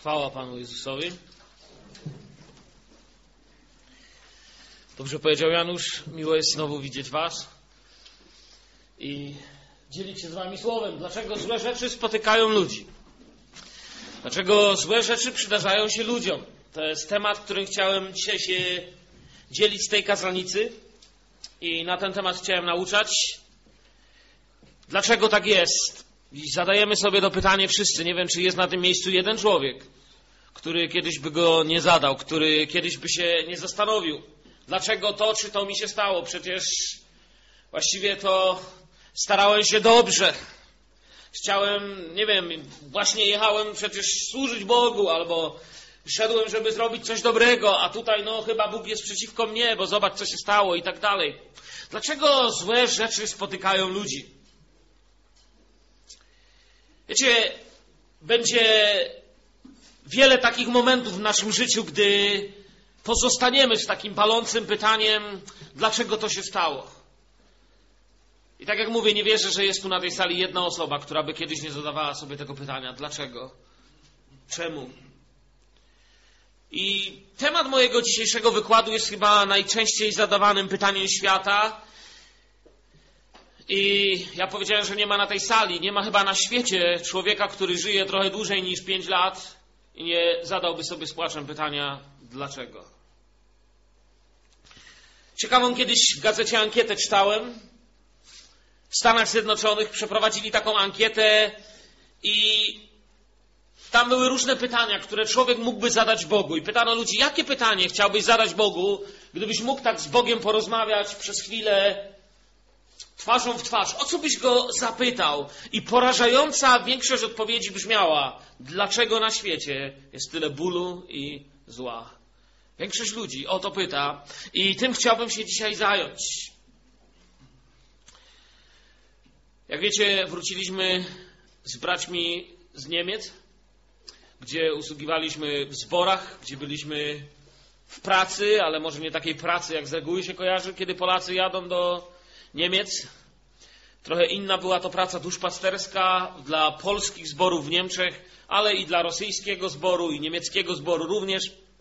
Chwała Panu Jezusowi. Dobrze powiedział Janusz, miło jest znowu widzieć Was i dzielić się z Wami słowem. Dlaczego złe rzeczy spotykają ludzi? Dlaczego złe rzeczy przydarzają się ludziom? To jest temat, którym chciałem dzisiaj się dzielić z tej kazalnicy i na ten temat chciałem nauczać. Dlaczego tak jest? I zadajemy sobie to pytanie wszyscy. Nie wiem, czy jest na tym miejscu jeden człowiek, który kiedyś by go nie zadał, który kiedyś by się nie zastanowił. Dlaczego to, czy to mi się stało? Przecież właściwie to starałem się dobrze. Chciałem, nie wiem, właśnie jechałem przecież służyć Bogu, albo szedłem, żeby zrobić coś dobrego, a tutaj no chyba Bóg jest przeciwko mnie, bo zobacz, co się stało i tak dalej. Dlaczego złe rzeczy spotykają ludzi? Wiecie, będzie wiele takich momentów w naszym życiu, gdy pozostaniemy z takim palącym pytaniem, dlaczego to się stało. I tak jak mówię, nie wierzę, że jest tu na tej sali jedna osoba, która by kiedyś nie zadawała sobie tego pytania. Dlaczego? Czemu? I temat mojego dzisiejszego wykładu jest chyba najczęściej zadawanym pytaniem świata. I ja powiedziałem, że nie ma na tej sali, nie ma chyba na świecie człowieka, który żyje trochę dłużej niż 5 lat i nie zadałby sobie z płaczem pytania, dlaczego. Ciekawą kiedyś w gazecie ankietę czytałem. W Stanach Zjednoczonych przeprowadzili taką ankietę i tam były różne pytania, które człowiek mógłby zadać Bogu. I pytano ludzi, jakie pytanie chciałbyś zadać Bogu, gdybyś mógł tak z Bogiem porozmawiać przez chwilę twarzą w twarz. O co byś go zapytał? I porażająca większość odpowiedzi brzmiała, dlaczego na świecie jest tyle bólu i zła. Większość ludzi o to pyta i tym chciałbym się dzisiaj zająć. Jak wiecie, wróciliśmy z braćmi z Niemiec, gdzie usługiwaliśmy w zborach, gdzie byliśmy w pracy, ale może nie takiej pracy, jak z reguły się kojarzy, kiedy Polacy jadą do Niemiec. Trochę inna była to praca duszpasterska dla polskich zborów w Niemczech, ale i dla rosyjskiego zboru i niemieckiego zboru również.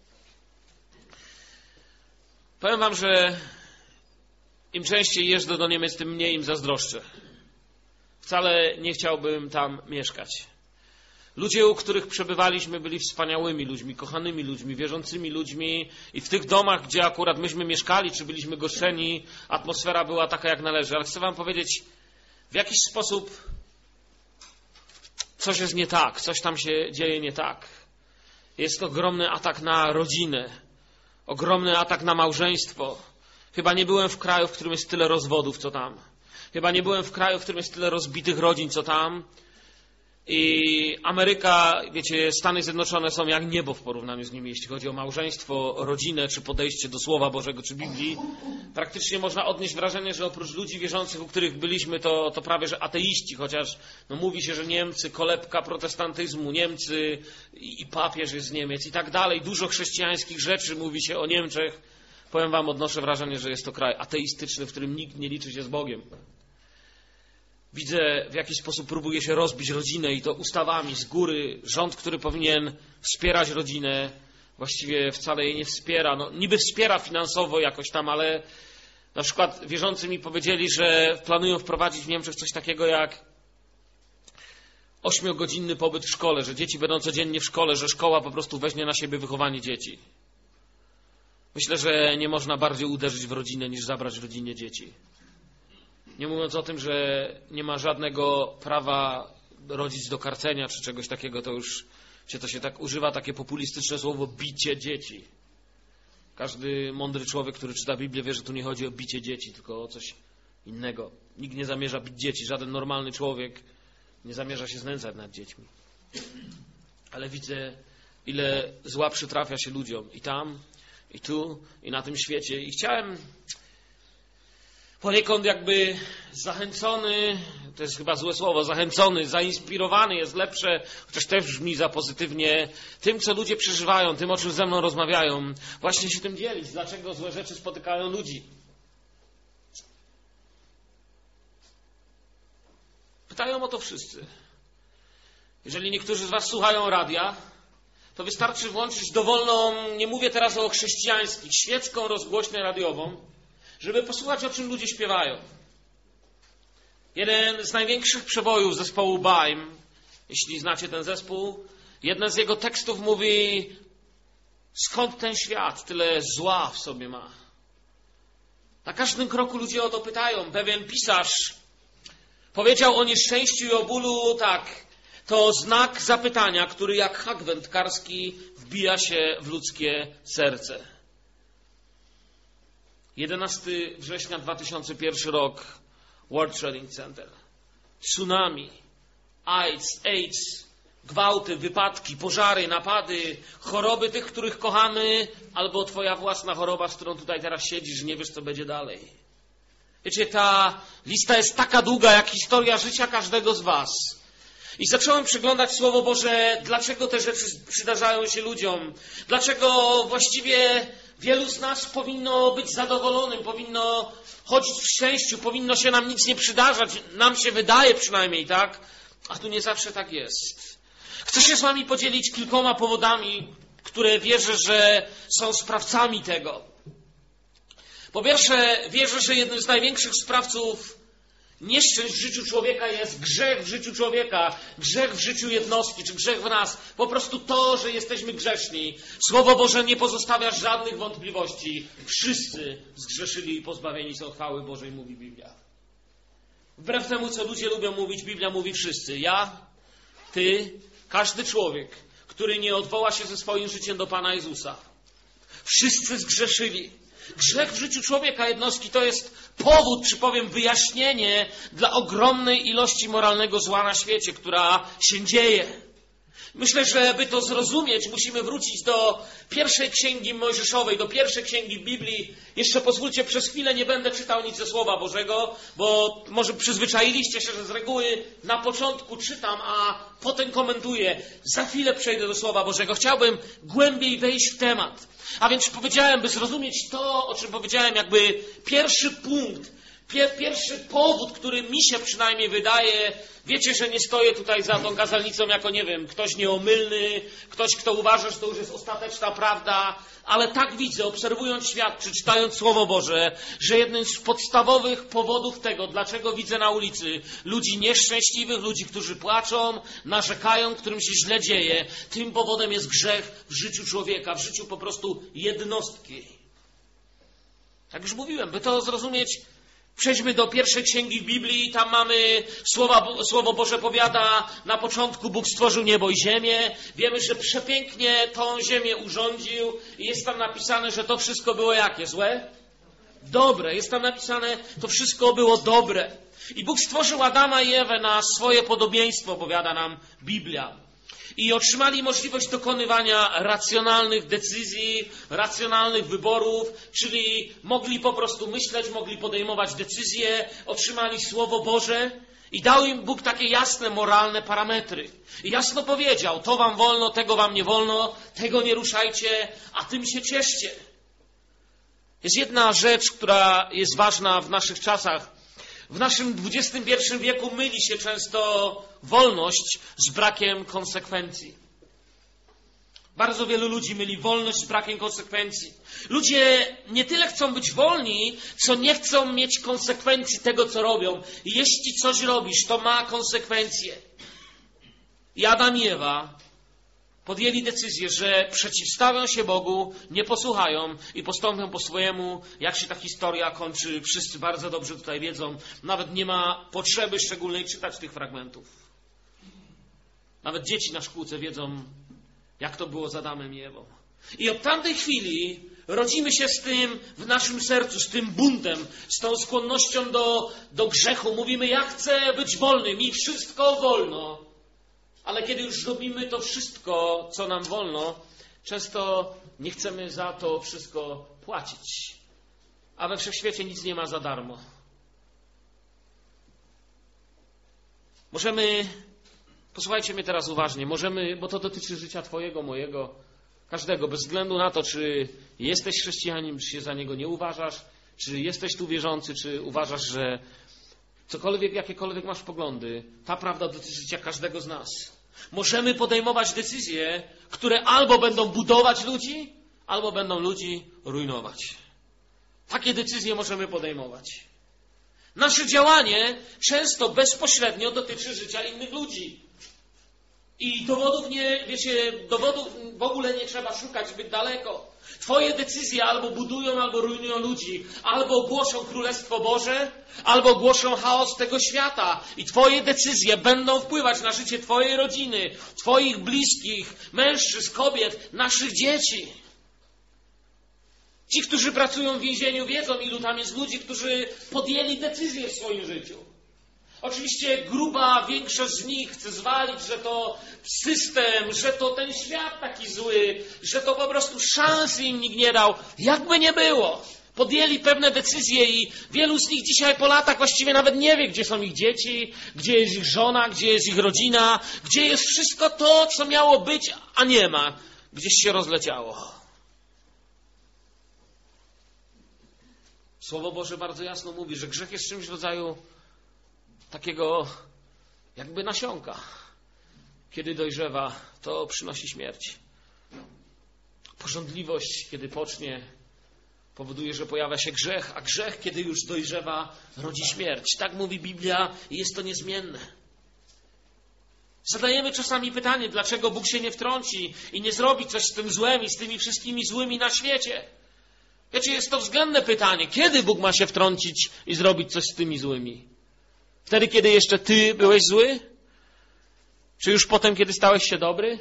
Powiem wam, że im częściej jeżdżę do Niemiec, tym mniej im zazdroszczę. Wcale nie chciałbym tam mieszkać. Ludzie, u których przebywaliśmy, byli wspaniałymi ludźmi, kochanymi ludźmi, wierzącymi ludźmi i w tych domach, gdzie akurat myśmy mieszkali, czy byliśmy goszczeni, atmosfera była taka, jak należy. Ale chcę wam powiedzieć, w jakiś sposób coś jest nie tak, coś tam się dzieje nie tak. Jest ogromny atak na rodzinę, ogromny atak na małżeństwo. Chyba nie byłem w kraju, w którym jest tyle rozwodów, co tam. Chyba nie byłem w kraju, w którym jest tyle rozbitych rodzin, co tam. I Ameryka, wiecie, Stany Zjednoczone są jak niebo w porównaniu z nimi, jeśli chodzi o małżeństwo, rodzinę, czy podejście do Słowa Bożego, czy Biblii. Praktycznie można odnieść wrażenie, że oprócz ludzi wierzących, u których byliśmy, to prawie że ateiści, chociaż no, mówi się, że Niemcy, kolebka protestantyzmu, Niemcy i papież jest z Niemiec i tak dalej. Dużo chrześcijańskich rzeczy mówi się o Niemczech. Powiem wam, odnoszę wrażenie, że jest to kraj ateistyczny, w którym nikt nie liczy się z Bogiem. Widzę, w jaki sposób próbuje się rozbić rodzinę i to ustawami z góry. Rząd, który powinien wspierać rodzinę, właściwie wcale jej nie wspiera. No, niby wspiera finansowo jakoś tam, ale na przykład wierzący mi powiedzieli, że planują wprowadzić w Niemczech coś takiego jak 8-godzinny pobyt w szkole, że dzieci będą codziennie w szkole, że szkoła po prostu weźmie na siebie wychowanie dzieci. Myślę, że nie można bardziej uderzyć w rodzinę, niż zabrać rodzinie dzieci. Nie mówiąc o tym, że nie ma żadnego prawa rodzic do karcenia czy czegoś takiego, to już to się tak używa, takie populistyczne słowo bicie dzieci. Każdy mądry człowiek, który czyta Biblię, wie, że tu nie chodzi o bicie dzieci, tylko o coś innego. Nikt nie zamierza bić dzieci, żaden normalny człowiek nie zamierza się znęcać nad dziećmi. Ale widzę, ile zła przytrafia się ludziom i tam, i tu, i na tym świecie. I chciałem poniekąd jakby zachęcony, to jest chyba złe słowo, zachęcony, zainspirowany jest lepsze, chociaż też brzmi za pozytywnie, tym, co ludzie przeżywają, tym, o czym ze mną rozmawiają, właśnie się tym dzielić, dlaczego złe rzeczy spotykają ludzi. Pytają o to wszyscy. Jeżeli niektórzy z was słuchają radia, to wystarczy włączyć dowolną, nie mówię teraz o chrześcijańskich, świecką rozgłośnię radiową, żeby posłuchać, o czym ludzie śpiewają. Jeden z największych przebojów zespołu Baim, jeśli znacie ten zespół, jeden z jego tekstów mówi: skąd ten świat tyle zła w sobie ma? Na każdym kroku ludzie o to pytają. Pewien pisarz powiedział o nieszczęściu i o bólu tak: to znak zapytania, który jak hak wędkarski wbija się w ludzkie serce. 11 września 2001 rok, World Trading Center. Tsunami, AIDS, gwałty, wypadki, pożary, napady, choroby tych, których kochamy, albo twoja własna choroba, z którą tutaj teraz siedzisz, nie wiesz, co będzie dalej. Wiecie, ta lista jest taka długa, jak historia życia każdego z was. I zacząłem przeglądać Słowo Boże, dlaczego te rzeczy przydarzają się ludziom. Dlaczego właściwie wielu z nas powinno być zadowolonym, powinno chodzić w szczęściu, powinno się nam nic nie przydarzać. Nam się wydaje przynajmniej, tak? A tu nie zawsze tak jest. Chcę się z wami podzielić kilkoma powodami, które wierzę, że są sprawcami tego. Po pierwsze, wierzę, że jednym z największych sprawców nieszczęść w życiu człowieka jest grzech w życiu człowieka, grzech w życiu jednostki, czy grzech w nas. Po prostu to, że jesteśmy grzeszni. Słowo Boże nie pozostawia żadnych wątpliwości. Wszyscy zgrzeszyli i pozbawieni są chwały Bożej, mówi Biblia. Wbrew temu, co ludzie lubią mówić, Biblia mówi wszyscy. Ja, ty, każdy człowiek, który nie odwoła się ze swoim życiem do Pana Jezusa. Wszyscy zgrzeszyli. Grzech w życiu człowieka, jednostki, to jest powód, czy powiem wyjaśnienie dla ogromnej ilości moralnego zła na świecie, która się dzieje. Myślę, że by to zrozumieć, musimy wrócić do pierwszej księgi Mojżeszowej, do pierwszej księgi Biblii. Jeszcze pozwólcie, przez chwilę nie będę czytał nic ze Słowa Bożego, bo może przyzwyczailiście się, że z reguły na początku czytam, a potem komentuję. Za chwilę przejdę do Słowa Bożego. Chciałbym głębiej wejść w temat. A więc powiedziałem, by zrozumieć to, o czym powiedziałem, jakby pierwszy punkt, pierwszy powód, który mi się przynajmniej wydaje. Wiecie, że nie stoję tutaj za tą kazalnicą jako, nie wiem, ktoś nieomylny, ktoś, kto uważa, że to już jest ostateczna prawda, ale tak widzę, obserwując świat, przeczytając Słowo Boże, że jednym z podstawowych powodów tego, dlaczego widzę na ulicy ludzi nieszczęśliwych, ludzi, którzy płaczą, narzekają, którym się źle dzieje, tym powodem jest grzech w życiu człowieka, w życiu po prostu jednostki. Jak już mówiłem, by to zrozumieć, przejdźmy do pierwszej księgi w Biblii. Tam mamy Słowo Boże powiada, na początku Bóg stworzył niebo i ziemię. Wiemy, że przepięknie tą ziemię urządził. I jest tam napisane, że to wszystko było jakie? Złe? Dobre. Jest tam napisane, to wszystko było dobre. I Bóg stworzył Adama i Ewę na swoje podobieństwo, powiada nam Biblia. I otrzymali możliwość dokonywania racjonalnych decyzji, racjonalnych wyborów, czyli mogli po prostu myśleć, mogli podejmować decyzje, otrzymali Słowo Boże i dał im Bóg takie jasne, moralne parametry. I jasno powiedział, to wam wolno, tego wam nie wolno, tego nie ruszajcie, a tym się cieszcie. Jest jedna rzecz, która jest ważna w naszych czasach. W naszym XXI wieku myli się często wolność z brakiem konsekwencji. Bardzo wielu ludzi myli wolność z brakiem konsekwencji. Ludzie nie tyle chcą być wolni, co nie chcą mieć konsekwencji tego, co robią. I jeśli coś robisz, to ma konsekwencje. I Adam i Ewa podjęli decyzję, że przeciwstawią się Bogu, nie posłuchają i postąpią po swojemu. Jak się ta historia kończy, wszyscy bardzo dobrze tutaj wiedzą. Nawet nie ma potrzeby szczególnej czytać tych fragmentów. Nawet dzieci na szkółce wiedzą, jak to było z Adamem i Ewą. I od tamtej chwili rodzimy się z tym w naszym sercu, z tym buntem, z tą skłonnością do grzechu. Mówimy, ja chcę być wolny, mi wszystko wolno. Ale kiedy już robimy to wszystko, co nam wolno, często nie chcemy za to wszystko płacić. A we wszechświecie nic nie ma za darmo. Możemy, posłuchajcie mnie teraz uważnie, bo to dotyczy życia twojego, mojego, każdego, bez względu na to, czy jesteś chrześcijaninem, czy się za niego nie uważasz, czy jesteś tu wierzący, czy uważasz, że cokolwiek, jakiekolwiek masz poglądy, ta prawda dotyczy życia każdego z nas. Możemy podejmować decyzje, które albo będą budować ludzi, albo będą ludzi rujnować. Takie decyzje możemy podejmować. Nasze działanie często bezpośrednio dotyczy życia innych ludzi. I dowodów w ogóle nie trzeba szukać zbyt daleko. Twoje decyzje albo budują, albo rujnują ludzi. Albo głoszą Królestwo Boże, albo głoszą chaos tego świata. I Twoje decyzje będą wpływać na życie Twojej rodziny, Twoich bliskich, mężczyzn, kobiet, naszych dzieci. Ci, którzy pracują w więzieniu, wiedzą, ilu tam jest ludzi, którzy podjęli decyzje w swoim życiu. Oczywiście gruba większość z nich chce zwalić, że to system, że to ten świat taki zły, że to po prostu szansy im nikt nie dał. Jakby nie było. Podjęli pewne decyzje i wielu z nich dzisiaj po latach właściwie nawet nie wie, gdzie są ich dzieci, gdzie jest ich żona, gdzie jest ich rodzina, gdzie jest wszystko to, co miało być, a nie ma. Gdzieś się rozleciało. Słowo Boże bardzo jasno mówi, że grzech jest czymś w rodzaju takiego jakby nasionka. Kiedy dojrzewa, to przynosi śmierć. Pożądliwość, kiedy pocznie, powoduje, że pojawia się grzech, a grzech, kiedy już dojrzewa, rodzi śmierć. Tak mówi Biblia i jest to niezmienne. Zadajemy czasami pytanie, dlaczego Bóg się nie wtrąci i nie zrobi coś z tym złem i z tymi wszystkimi złymi na świecie. Wiecie, jest to względne pytanie. Kiedy Bóg ma się wtrącić i zrobić coś z tymi złymi? Wtedy, kiedy jeszcze ty byłeś zły? Czy już potem, kiedy stałeś się dobry?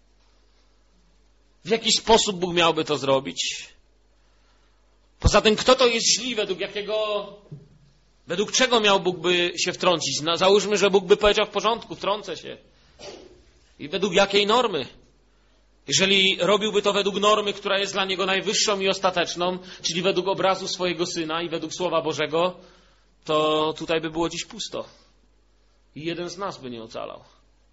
W jaki sposób Bóg miałby to zrobić? Poza tym, kto to jest źli, według czego miał Bóg by się wtrącić? No, załóżmy, że Bóg by powiedział w porządku, wtrącę się. I według jakiej normy? Jeżeli robiłby to według normy, która jest dla Niego najwyższą i ostateczną, czyli według obrazu swojego Syna i według Słowa Bożego, to tutaj by było dziś pusto. I jeden z nas by nie ocalał.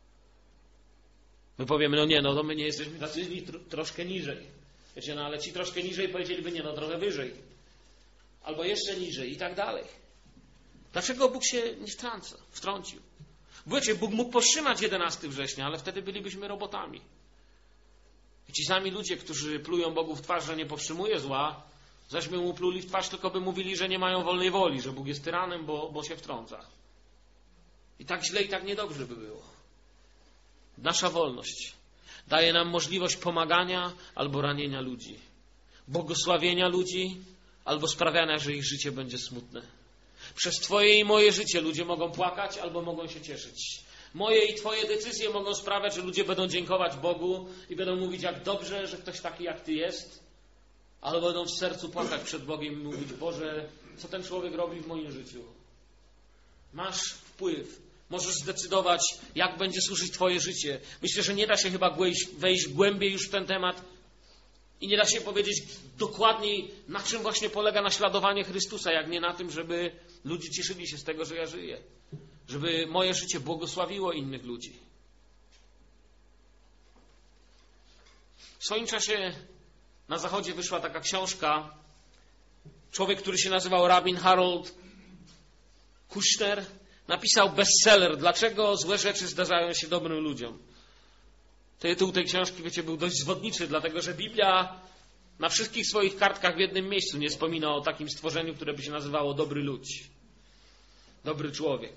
My powiemy, to my nie jesteśmy tacy troszkę niżej. Wiecie, ale ci troszkę niżej powiedzieliby, trochę wyżej. Albo jeszcze niżej i tak dalej. Dlaczego Bóg się nie wtrącił? Wiecie, Bóg mógł powstrzymać 11 września, ale wtedy bylibyśmy robotami. I ci sami ludzie, którzy plują Bogu w twarz, że nie powstrzymuje zła, zaśmy mu pluli w twarz, tylko by mówili, że nie mają wolnej woli, że Bóg jest tyranem, bo się wtrąca. I tak źle i tak niedobrze by było. Nasza wolność daje nam możliwość pomagania albo ranienia ludzi, błogosławienia ludzi albo sprawiania, że ich życie będzie smutne. Przez Twoje i moje życie ludzie mogą płakać albo mogą się cieszyć. Moje i Twoje decyzje mogą sprawiać, że ludzie będą dziękować Bogu i będą mówić, jak dobrze, że ktoś taki jak Ty jest, albo będą w sercu płakać przed Bogiem i mówić, Boże, co ten człowiek robi w moim życiu? Masz wpływ. Możesz zdecydować, jak będzie służyć Twoje życie. Myślę, że nie da się chyba wejść głębiej już w ten temat i nie da się powiedzieć dokładniej, na czym właśnie polega naśladowanie Chrystusa, jak nie na tym, żeby ludzie cieszyli się z tego, że ja żyję. Żeby moje życie błogosławiło innych ludzi. W swoim czasie na Zachodzie wyszła taka książka. Człowiek, który się nazywał Rabin Harold Kushner, napisał bestseller Dlaczego złe rzeczy zdarzają się dobrym ludziom. Tytuł tej książki, wiecie, był dość zwodniczy, dlatego że Biblia na wszystkich swoich kartkach w jednym miejscu nie wspomina o takim stworzeniu, które by się nazywało dobry ludź. Dobry człowiek.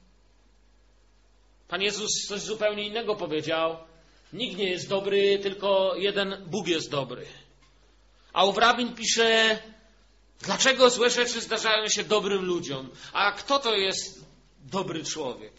Pan Jezus coś zupełnie innego powiedział. Nikt nie jest dobry, tylko jeden Bóg jest dobry. A ów rabin pisze, dlaczego złe rzeczy zdarzają się dobrym ludziom? A kto to jest dobry człowiek?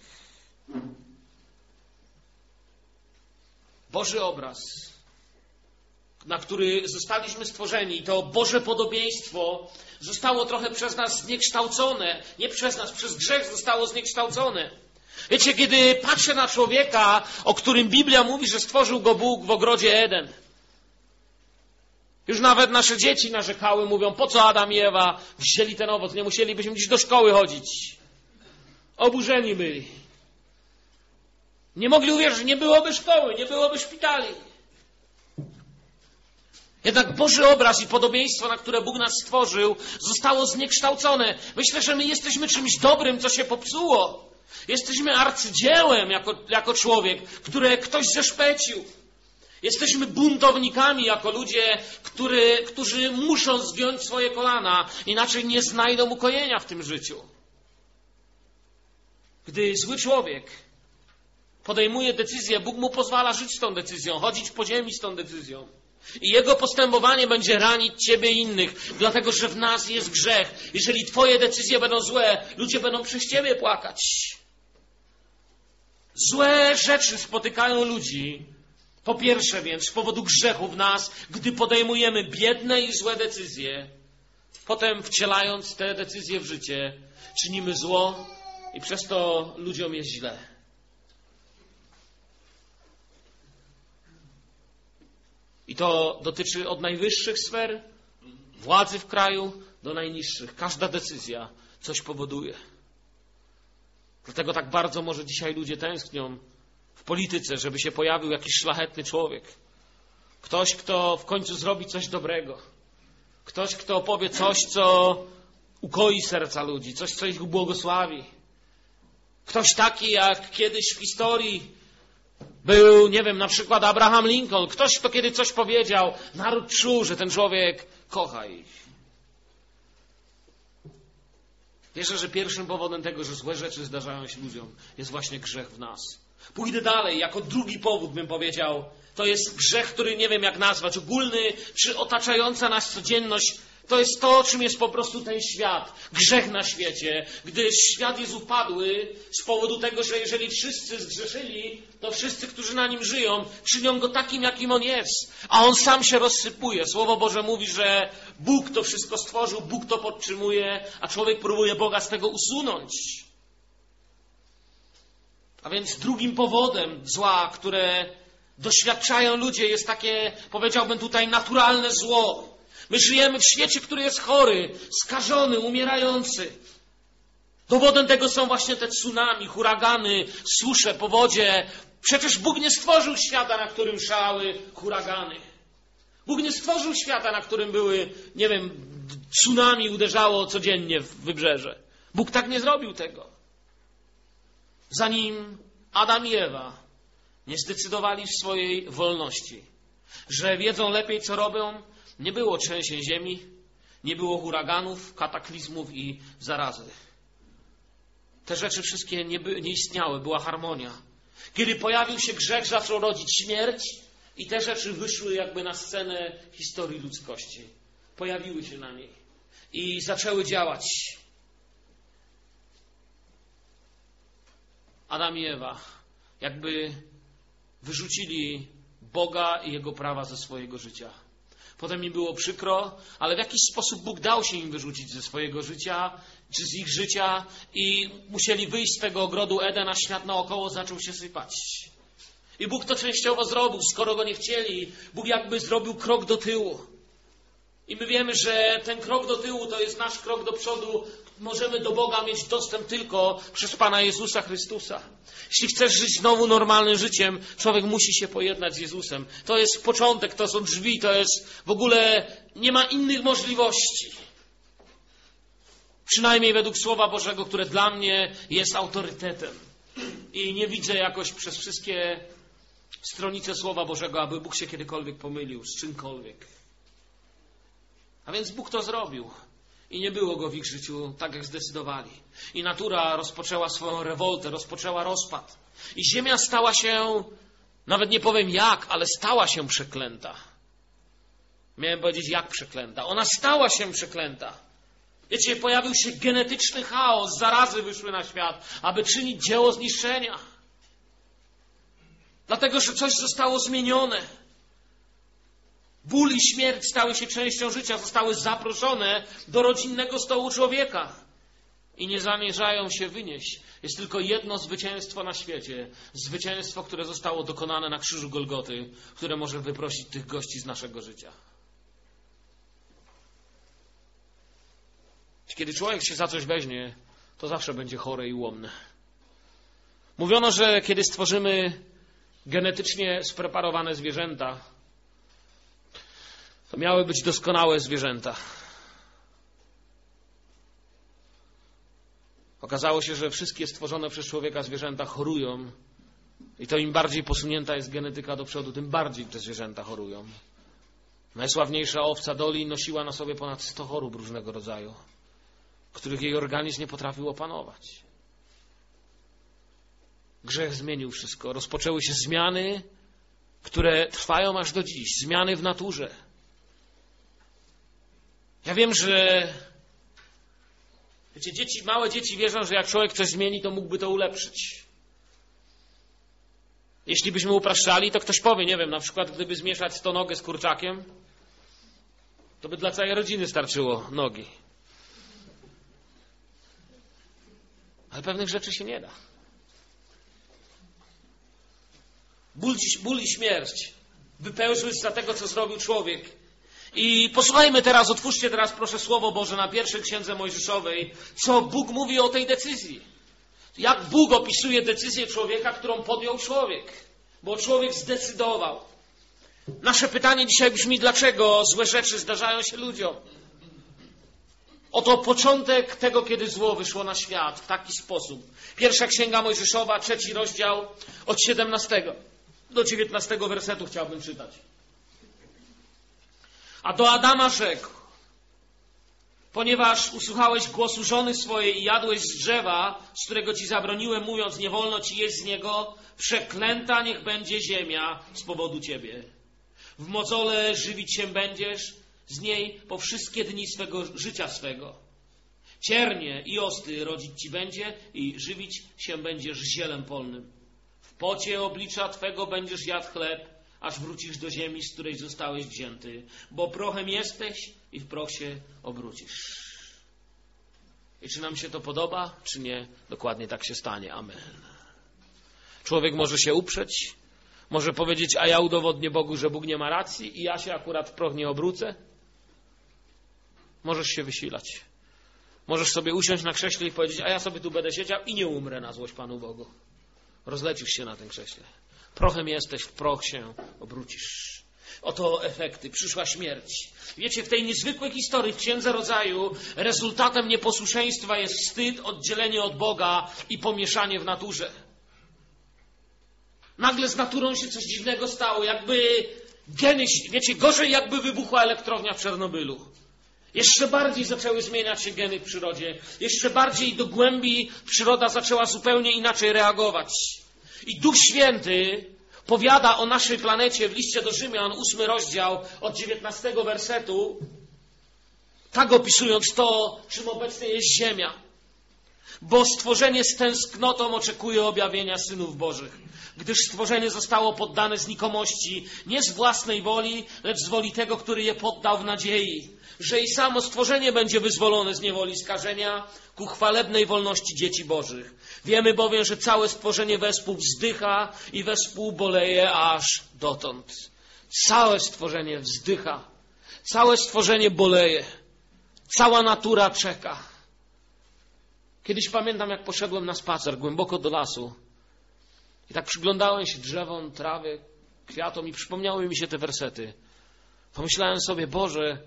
Boży obraz, na który zostaliśmy stworzeni, to Boże podobieństwo zostało trochę przez nas zniekształcone. Nie przez nas, przez grzech zostało zniekształcone. Wiecie, kiedy patrzę na człowieka, o którym Biblia mówi, że stworzył go Bóg w ogrodzie Eden. Już nawet nasze dzieci narzekały, mówią, po co Adam i Ewa wzięli ten owoc, nie musielibyśmy dziś do szkoły chodzić. Oburzeni byli. Nie mogli uwierzyć, że nie byłoby szkoły, nie byłoby szpitali. Jednak Boży obraz i podobieństwo, na które Bóg nas stworzył, zostało zniekształcone. Myślę, że my jesteśmy czymś dobrym, co się popsuło. Jesteśmy arcydziełem jako człowiek, które ktoś zeszpecił. Jesteśmy buntownikami jako ludzie, którzy muszą zgiąć swoje kolana, inaczej nie znajdą ukojenia w tym życiu. Gdy zły człowiek podejmuje decyzję, Bóg mu pozwala żyć z tą decyzją, chodzić po ziemi z tą decyzją. I jego postępowanie będzie ranić ciebie i innych, dlatego że w nas jest grzech. Jeżeli twoje decyzje będą złe, ludzie będą przez ciebie płakać. Złe rzeczy spotykają ludzi. Po pierwsze więc z powodu grzechu w nas, gdy podejmujemy biedne i złe decyzje. Potem wcielając te decyzje w życie, czynimy zło i przez to ludziom jest źle. I to dotyczy od najwyższych sfer władzy w kraju do najniższych. Każda decyzja coś powoduje. Dlatego tak bardzo może dzisiaj ludzie tęsknią w polityce, żeby się pojawił jakiś szlachetny człowiek. Ktoś, kto w końcu zrobi coś dobrego. Ktoś, kto powie coś, co ukoi serca ludzi, coś, co ich błogosławi. Ktoś taki, jak kiedyś w historii był, nie wiem, na przykład Abraham Lincoln. Ktoś, kto kiedy coś powiedział, naród czuł, że ten człowiek kocha ich. Wierzę, że pierwszym powodem tego, że złe rzeczy zdarzają się ludziom, jest właśnie grzech w nas. Pójdę dalej, jako drugi powód bym powiedział, to jest grzech, który nie wiem jak nazwać, ogólny czy otaczająca nas codzienność. To jest to, czym jest po prostu ten świat. Grzech na świecie. Gdy świat jest upadły z powodu tego, że jeżeli wszyscy zgrzeszyli, to wszyscy, którzy na nim żyją, czynią go takim, jakim on jest. A on sam się rozsypuje. Słowo Boże mówi, że Bóg to wszystko stworzył, Bóg to podtrzymuje, a człowiek próbuje Boga z tego usunąć. A więc drugim powodem zła, które doświadczają ludzie, jest takie, powiedziałbym tutaj, naturalne zło. My żyjemy w świecie, który jest chory, skażony, umierający. Dowodem tego są właśnie te tsunami, huragany, susze, powodzie. Przecież Bóg nie stworzył świata, na którym szalały huragany. Bóg nie stworzył świata, na którym były, nie wiem, tsunami uderzało codziennie w wybrzeże. Bóg tak nie zrobił tego. Zanim Adam i Ewa nie zdecydowali w swojej wolności, że wiedzą lepiej, co robią, nie było trzęsień ziemi, nie było huraganów, kataklizmów i zarazy. Te rzeczy wszystkie nie istniały, była harmonia. Kiedy pojawił się grzech, zaczął rodzić śmierć i te rzeczy wyszły jakby na scenę historii ludzkości. Pojawiły się na niej i zaczęły działać. Adam i Ewa jakby wyrzucili Boga i Jego prawa ze swojego życia. Potem im było przykro, ale w jakiś sposób Bóg dał się im wyrzucić ze swojego życia, czy z ich życia i musieli wyjść z tego ogrodu Eden, a świat naokoło zaczął się sypać. I Bóg to częściowo zrobił, skoro go nie chcieli. Bóg jakby zrobił krok do tyłu. I my wiemy, że ten krok do tyłu to jest nasz krok do przodu. Możemy do Boga mieć dostęp tylko przez Pana Jezusa Chrystusa. Jeśli chcesz żyć znowu normalnym życiem, człowiek musi się pojednać z Jezusem. To jest początek, to są drzwi, to jest w ogóle nie ma innych możliwości. Przynajmniej według Słowa Bożego, które dla mnie jest autorytetem. I nie widzę jakoś przez wszystkie stronice Słowa Bożego, aby Bóg się kiedykolwiek pomylił z czymkolwiek. A więc Bóg to zrobił. I nie było go w ich życiu tak, jak zdecydowali. I natura rozpoczęła swoją rewoltę, rozpoczęła rozpad. I ziemia stała się, nawet nie powiem jak, ale stała się przeklęta. Miałem powiedzieć jak przeklęta. Ona stała się przeklęta. Wiecie, pojawił się genetyczny chaos, zarazy wyszły na świat, aby czynić dzieło zniszczenia. Dlatego, że coś zostało zmienione. Ból i śmierć stały się częścią życia, zostały zaproszone do rodzinnego stołu człowieka. I nie zamierzają się wynieść. Jest tylko jedno zwycięstwo na świecie. Zwycięstwo, które zostało dokonane na krzyżu Golgoty, które może wyprosić tych gości z naszego życia. Kiedy człowiek się za coś weźmie, to zawsze będzie chore i ułomne. Mówiono, że kiedy stworzymy genetycznie spreparowane zwierzęta, to miały być doskonałe zwierzęta. Okazało się, że wszystkie stworzone przez człowieka zwierzęta chorują i to im bardziej posunięta jest genetyka do przodu, tym bardziej te zwierzęta chorują. Najsławniejsza owca Doli nosiła na sobie ponad 100 chorób różnego rodzaju, których jej organizm nie potrafił opanować. Grzech zmienił wszystko. Rozpoczęły się zmiany, które trwają aż do dziś. Zmiany w naturze. Ja wiem, że wiecie, małe dzieci wierzą, że jak człowiek coś zmieni, to mógłby to ulepszyć. Jeśli byśmy upraszczali, to ktoś powie, nie wiem, na przykład gdyby zmieszać 100 nogę z kurczakiem, to by dla całej rodziny starczyło nogi. Ale pewnych rzeczy się nie da. Ból i śmierć wypełzły z tego, co zrobił człowiek. I posłuchajmy teraz, otwórzcie teraz proszę Słowo Boże na pierwszej księdze Mojżeszowej, co Bóg mówi o tej decyzji. Jak Bóg opisuje decyzję człowieka, którą podjął człowiek. Bo człowiek zdecydował. Nasze pytanie dzisiaj brzmi, dlaczego złe rzeczy zdarzają się ludziom? Oto początek tego, kiedy zło wyszło na świat w taki sposób. Pierwsza księga Mojżeszowa, 3 rozdział, od 17 do 19 wersetu chciałbym czytać. A do Adama rzekł: ponieważ usłuchałeś głosu żony swojej i jadłeś z drzewa, z którego ci zabroniłem, mówiąc, nie wolno ci jeść z niego, przeklęta niech będzie ziemia z powodu ciebie. W mozole żywić się będziesz z niej po wszystkie dni życia swego. Ciernie i osty rodzić ci będzie i żywić się będziesz zielem polnym. W pocie oblicza twego będziesz jadł chleb, aż wrócisz do ziemi, z której zostałeś wzięty, bo prochem jesteś i w proch się obrócisz. I czy nam się to podoba, czy nie? Dokładnie tak się stanie. Amen. Człowiek może się uprzeć, może powiedzieć, a ja udowodnię Bogu, że Bóg nie ma racji i ja się akurat w proch nie obrócę. Możesz się wysilać. Możesz sobie usiąść na krześle i powiedzieć, a ja sobie tu będę siedział i nie umrę na złość Panu Bogu. Rozlecisz się na tym krześle. Prochem jesteś, w proch się obrócisz. Oto efekty. Przyszła śmierć. Wiecie, w tej niezwykłej historii w Księdze Rodzaju rezultatem nieposłuszeństwa jest wstyd, oddzielenie od Boga i pomieszanie w naturze. Nagle z naturą się coś dziwnego stało. Jakby geny, wiecie, gorzej jakby wybuchła elektrownia w Czarnobylu. Jeszcze bardziej zaczęły zmieniać się geny w przyrodzie. Jeszcze bardziej do głębi przyroda zaczęła zupełnie inaczej reagować. I Duch Święty powiada o naszej planecie w liście do Rzymian, 8 rozdział, od 19 wersetu, tak opisując to, czym obecnie jest ziemia. Bo stworzenie z tęsknotą oczekuje objawienia synów Bożych, gdyż stworzenie zostało poddane znikomości, nie z własnej woli, lecz z woli tego, który je poddał w nadziei, że i samo stworzenie będzie wyzwolone z niewoli skażenia ku chwalebnej wolności dzieci Bożych. Wiemy bowiem, że całe stworzenie wespół wzdycha i wespół boleje aż dotąd. Całe stworzenie wzdycha, całe stworzenie boleje, cała natura czeka. Kiedyś pamiętam, jak poszedłem na spacer głęboko do lasu i tak przyglądałem się drzewom, trawie, kwiatom i przypomniały mi się te wersety. Pomyślałem sobie, Boże,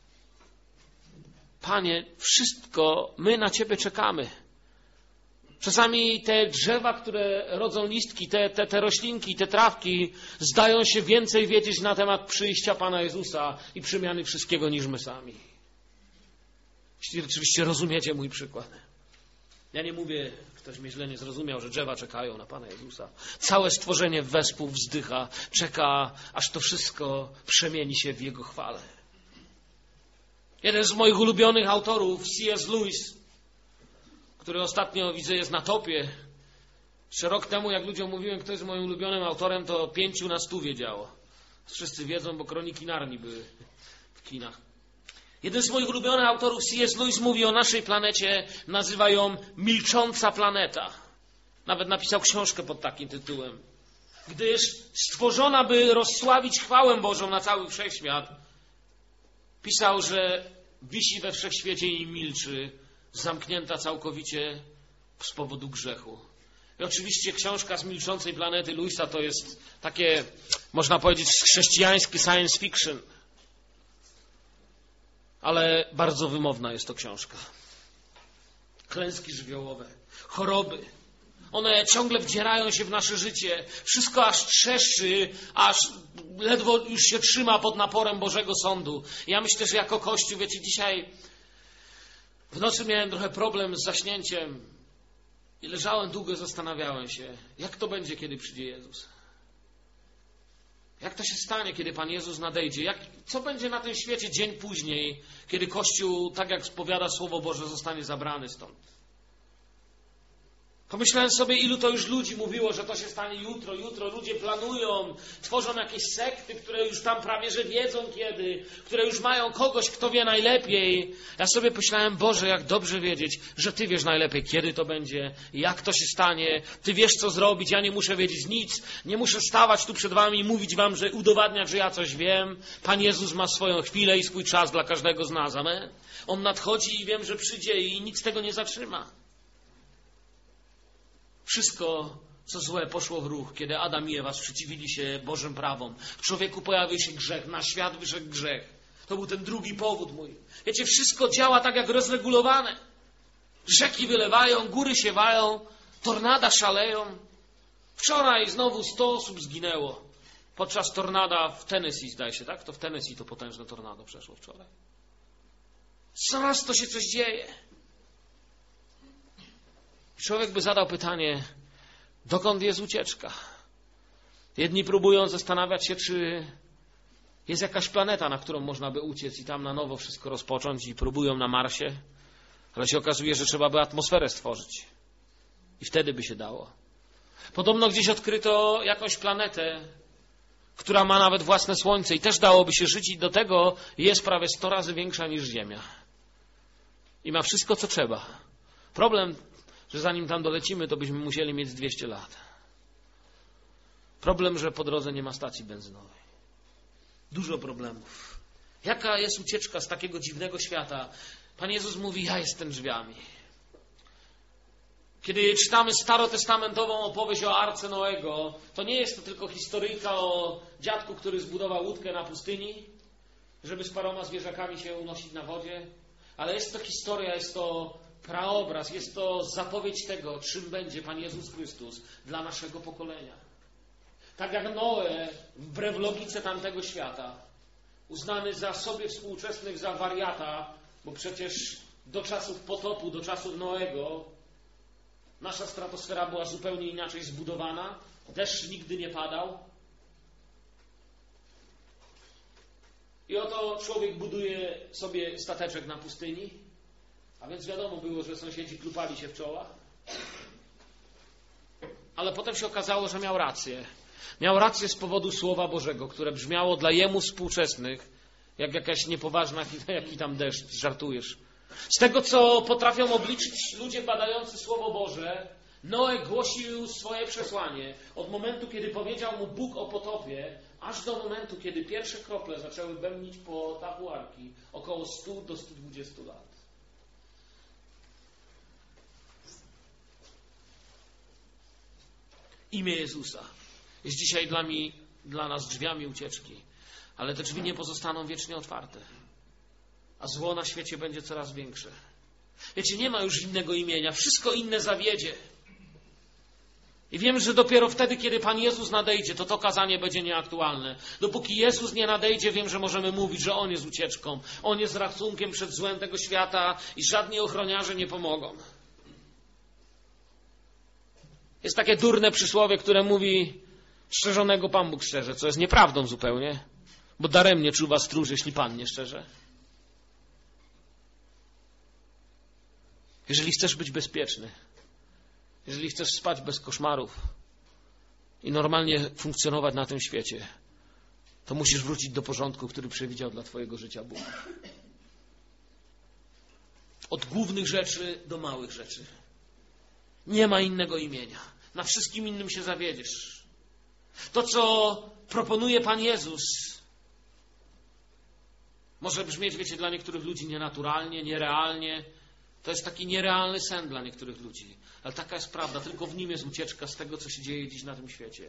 Panie, wszystko, my na Ciebie czekamy. Czasami te drzewa, które rodzą listki, te roślinki, te trawki zdają się więcej wiedzieć na temat przyjścia Pana Jezusa i przemiany wszystkiego niż my sami. Jeśli rzeczywiście rozumiecie mój przykład. Ja nie mówię, ktoś mnie źle nie zrozumiał, że drzewa czekają na Pana Jezusa. Całe stworzenie wespół wzdycha, czeka, aż to wszystko przemieni się w Jego chwale. Jeden z moich ulubionych autorów, C.S. Lewis, który ostatnio widzę jest na topie. Jeszcze rok temu, jak ludziom mówiłem, kto jest moim ulubionym autorem, to 5 na 100 wiedziało. Wszyscy wiedzą, bo Kroniki Narni były w kinach. Jeden z moich ulubionych autorów, C.S. Lewis, mówi o naszej planecie, nazywa ją milcząca planeta. Nawet napisał książkę pod takim tytułem. Gdyż stworzona, by rozsławić chwałę Bożą na cały wszechświat, pisał, że wisi we wszechświecie i milczy, zamknięta całkowicie z powodu grzechu. I oczywiście książka z milczącej planety Lewisa to jest takie, można powiedzieć, chrześcijański science fiction. Ale bardzo wymowna jest to książka. klęski żywiołowe, choroby. One ciągle wdzierają się w nasze życie. Wszystko aż trzeszczy, aż ledwo już się trzyma pod naporem Bożego Sądu. Ja myślę, że jako Kościół, wiecie, dzisiaj w nocy miałem trochę problem z zaśnięciem i leżałem długo, zastanawiałem się, jak to będzie, kiedy przyjdzie Jezus. Jak to się stanie, kiedy Pan Jezus nadejdzie? Co będzie na tym świecie dzień później, kiedy Kościół, tak jak spowiada Słowo Boże, zostanie zabrany stąd? Pomyślałem sobie, ilu to już ludzi mówiło, że to się stanie jutro. Jutro ludzie planują, tworzą jakieś sekty, które już tam prawie że wiedzą kiedy, które już mają kogoś, kto wie najlepiej. Ja sobie myślałem, Boże, jak dobrze wiedzieć, że Ty wiesz najlepiej, kiedy to będzie, jak to się stanie. Ty wiesz, co zrobić, ja nie muszę wiedzieć nic, nie muszę stawać tu przed Wami i mówić Wam, że udowadniać, że ja coś wiem. Pan Jezus ma swoją chwilę i swój czas dla każdego z nas, amen? On nadchodzi i wiem, że przyjdzie i nic tego nie zatrzyma. Wszystko, co złe, poszło w ruch, kiedy Adam i Ewa sprzeciwili się Bożym prawom. W człowieku pojawił się grzech, na świat wyszedł grzech. To był ten drugi powód mój. Wiecie, wszystko działa tak jak rozregulowane. Rzeki wylewają, góry się walą, tornada szaleją. Wczoraj znowu 100 osób zginęło podczas tornada w Tennessee, zdaje się, tak? To w Tennessee to potężne tornado przeszło wczoraj. Coraz to się coś dzieje. Człowiek by zadał pytanie, dokąd jest ucieczka? Jedni próbują zastanawiać się, czy jest jakaś planeta, na którą można by uciec i tam na nowo wszystko rozpocząć i próbują na Marsie, ale się okazuje, że trzeba by atmosferę stworzyć i wtedy by się dało. Podobno gdzieś odkryto jakąś planetę, która ma nawet własne słońce i też dałoby się żyć i do tego jest prawie 100 razy większa niż Ziemia. I ma wszystko, co trzeba. Problem, że zanim tam dolecimy, to byśmy musieli mieć 200 lat. Problem, że po drodze nie ma stacji benzynowej. Dużo problemów. Jaka jest ucieczka z takiego dziwnego świata? Pan Jezus mówi, ja jestem drzwiami. Kiedy czytamy starotestamentową opowieść o Arce Noego, to nie jest to tylko historyjka o dziadku, który zbudował łódkę na pustyni, żeby z paroma zwierzakami się unosić na wodzie, ale jest to historia, jest to praobraz, jest to zapowiedź tego, czym będzie Pan Jezus Chrystus dla naszego pokolenia. Tak jak Noe, wbrew logice tamtego świata, uznany za sobie współczesnych za wariata, bo przecież do czasów potopu, do czasów Noego nasza stratosfera była zupełnie inaczej zbudowana, deszcz nigdy nie padał. I oto człowiek buduje sobie stateczek na pustyni, a więc wiadomo było, że sąsiedzi klupali się w czoła. Ale potem się okazało, że miał rację. Miał rację z powodu Słowa Bożego, które brzmiało dla jemu współczesnych, jak jakaś niepoważna, jaki tam deszcz, żartujesz. Z tego, co potrafią obliczyć ludzie badający Słowo Boże, Noe głosił swoje przesłanie od momentu, kiedy powiedział mu Bóg o potopie, aż do momentu, kiedy pierwsze krople zaczęły bębnić po dachu arki, około 100 do 120 lat. Imię Jezusa jest dzisiaj dla nas drzwiami ucieczki, ale te drzwi nie pozostaną wiecznie otwarte, a zło na świecie będzie coraz większe. Wiecie, nie ma już innego imienia, wszystko inne zawiedzie. I wiem, że dopiero wtedy, kiedy Pan Jezus nadejdzie, to kazanie będzie nieaktualne. Dopóki Jezus nie nadejdzie, wiem, że możemy mówić, że On jest ucieczką, On jest rachunkiem przed złem tego świata i żadni ochroniarze nie pomogą. Jest takie durne przysłowie, które mówi, strzeżonego Pan Bóg strzeże, co jest nieprawdą zupełnie, bo daremnie czuwa stróż, jeśli Pan nie strzeże. Jeżeli chcesz być bezpieczny, jeżeli chcesz spać bez koszmarów i normalnie funkcjonować na tym świecie, to musisz wrócić do porządku, który przewidział dla twojego życia Bóg. Od głównych rzeczy do małych rzeczy. Nie ma innego imienia. Na wszystkim innym się zawiedziesz. To, co proponuje Pan Jezus, może brzmieć, wiecie, dla niektórych ludzi nienaturalnie, nierealnie. To jest taki nierealny sen dla niektórych ludzi. Ale taka jest prawda. Tylko w nim jest ucieczka z tego, co się dzieje dziś na tym świecie.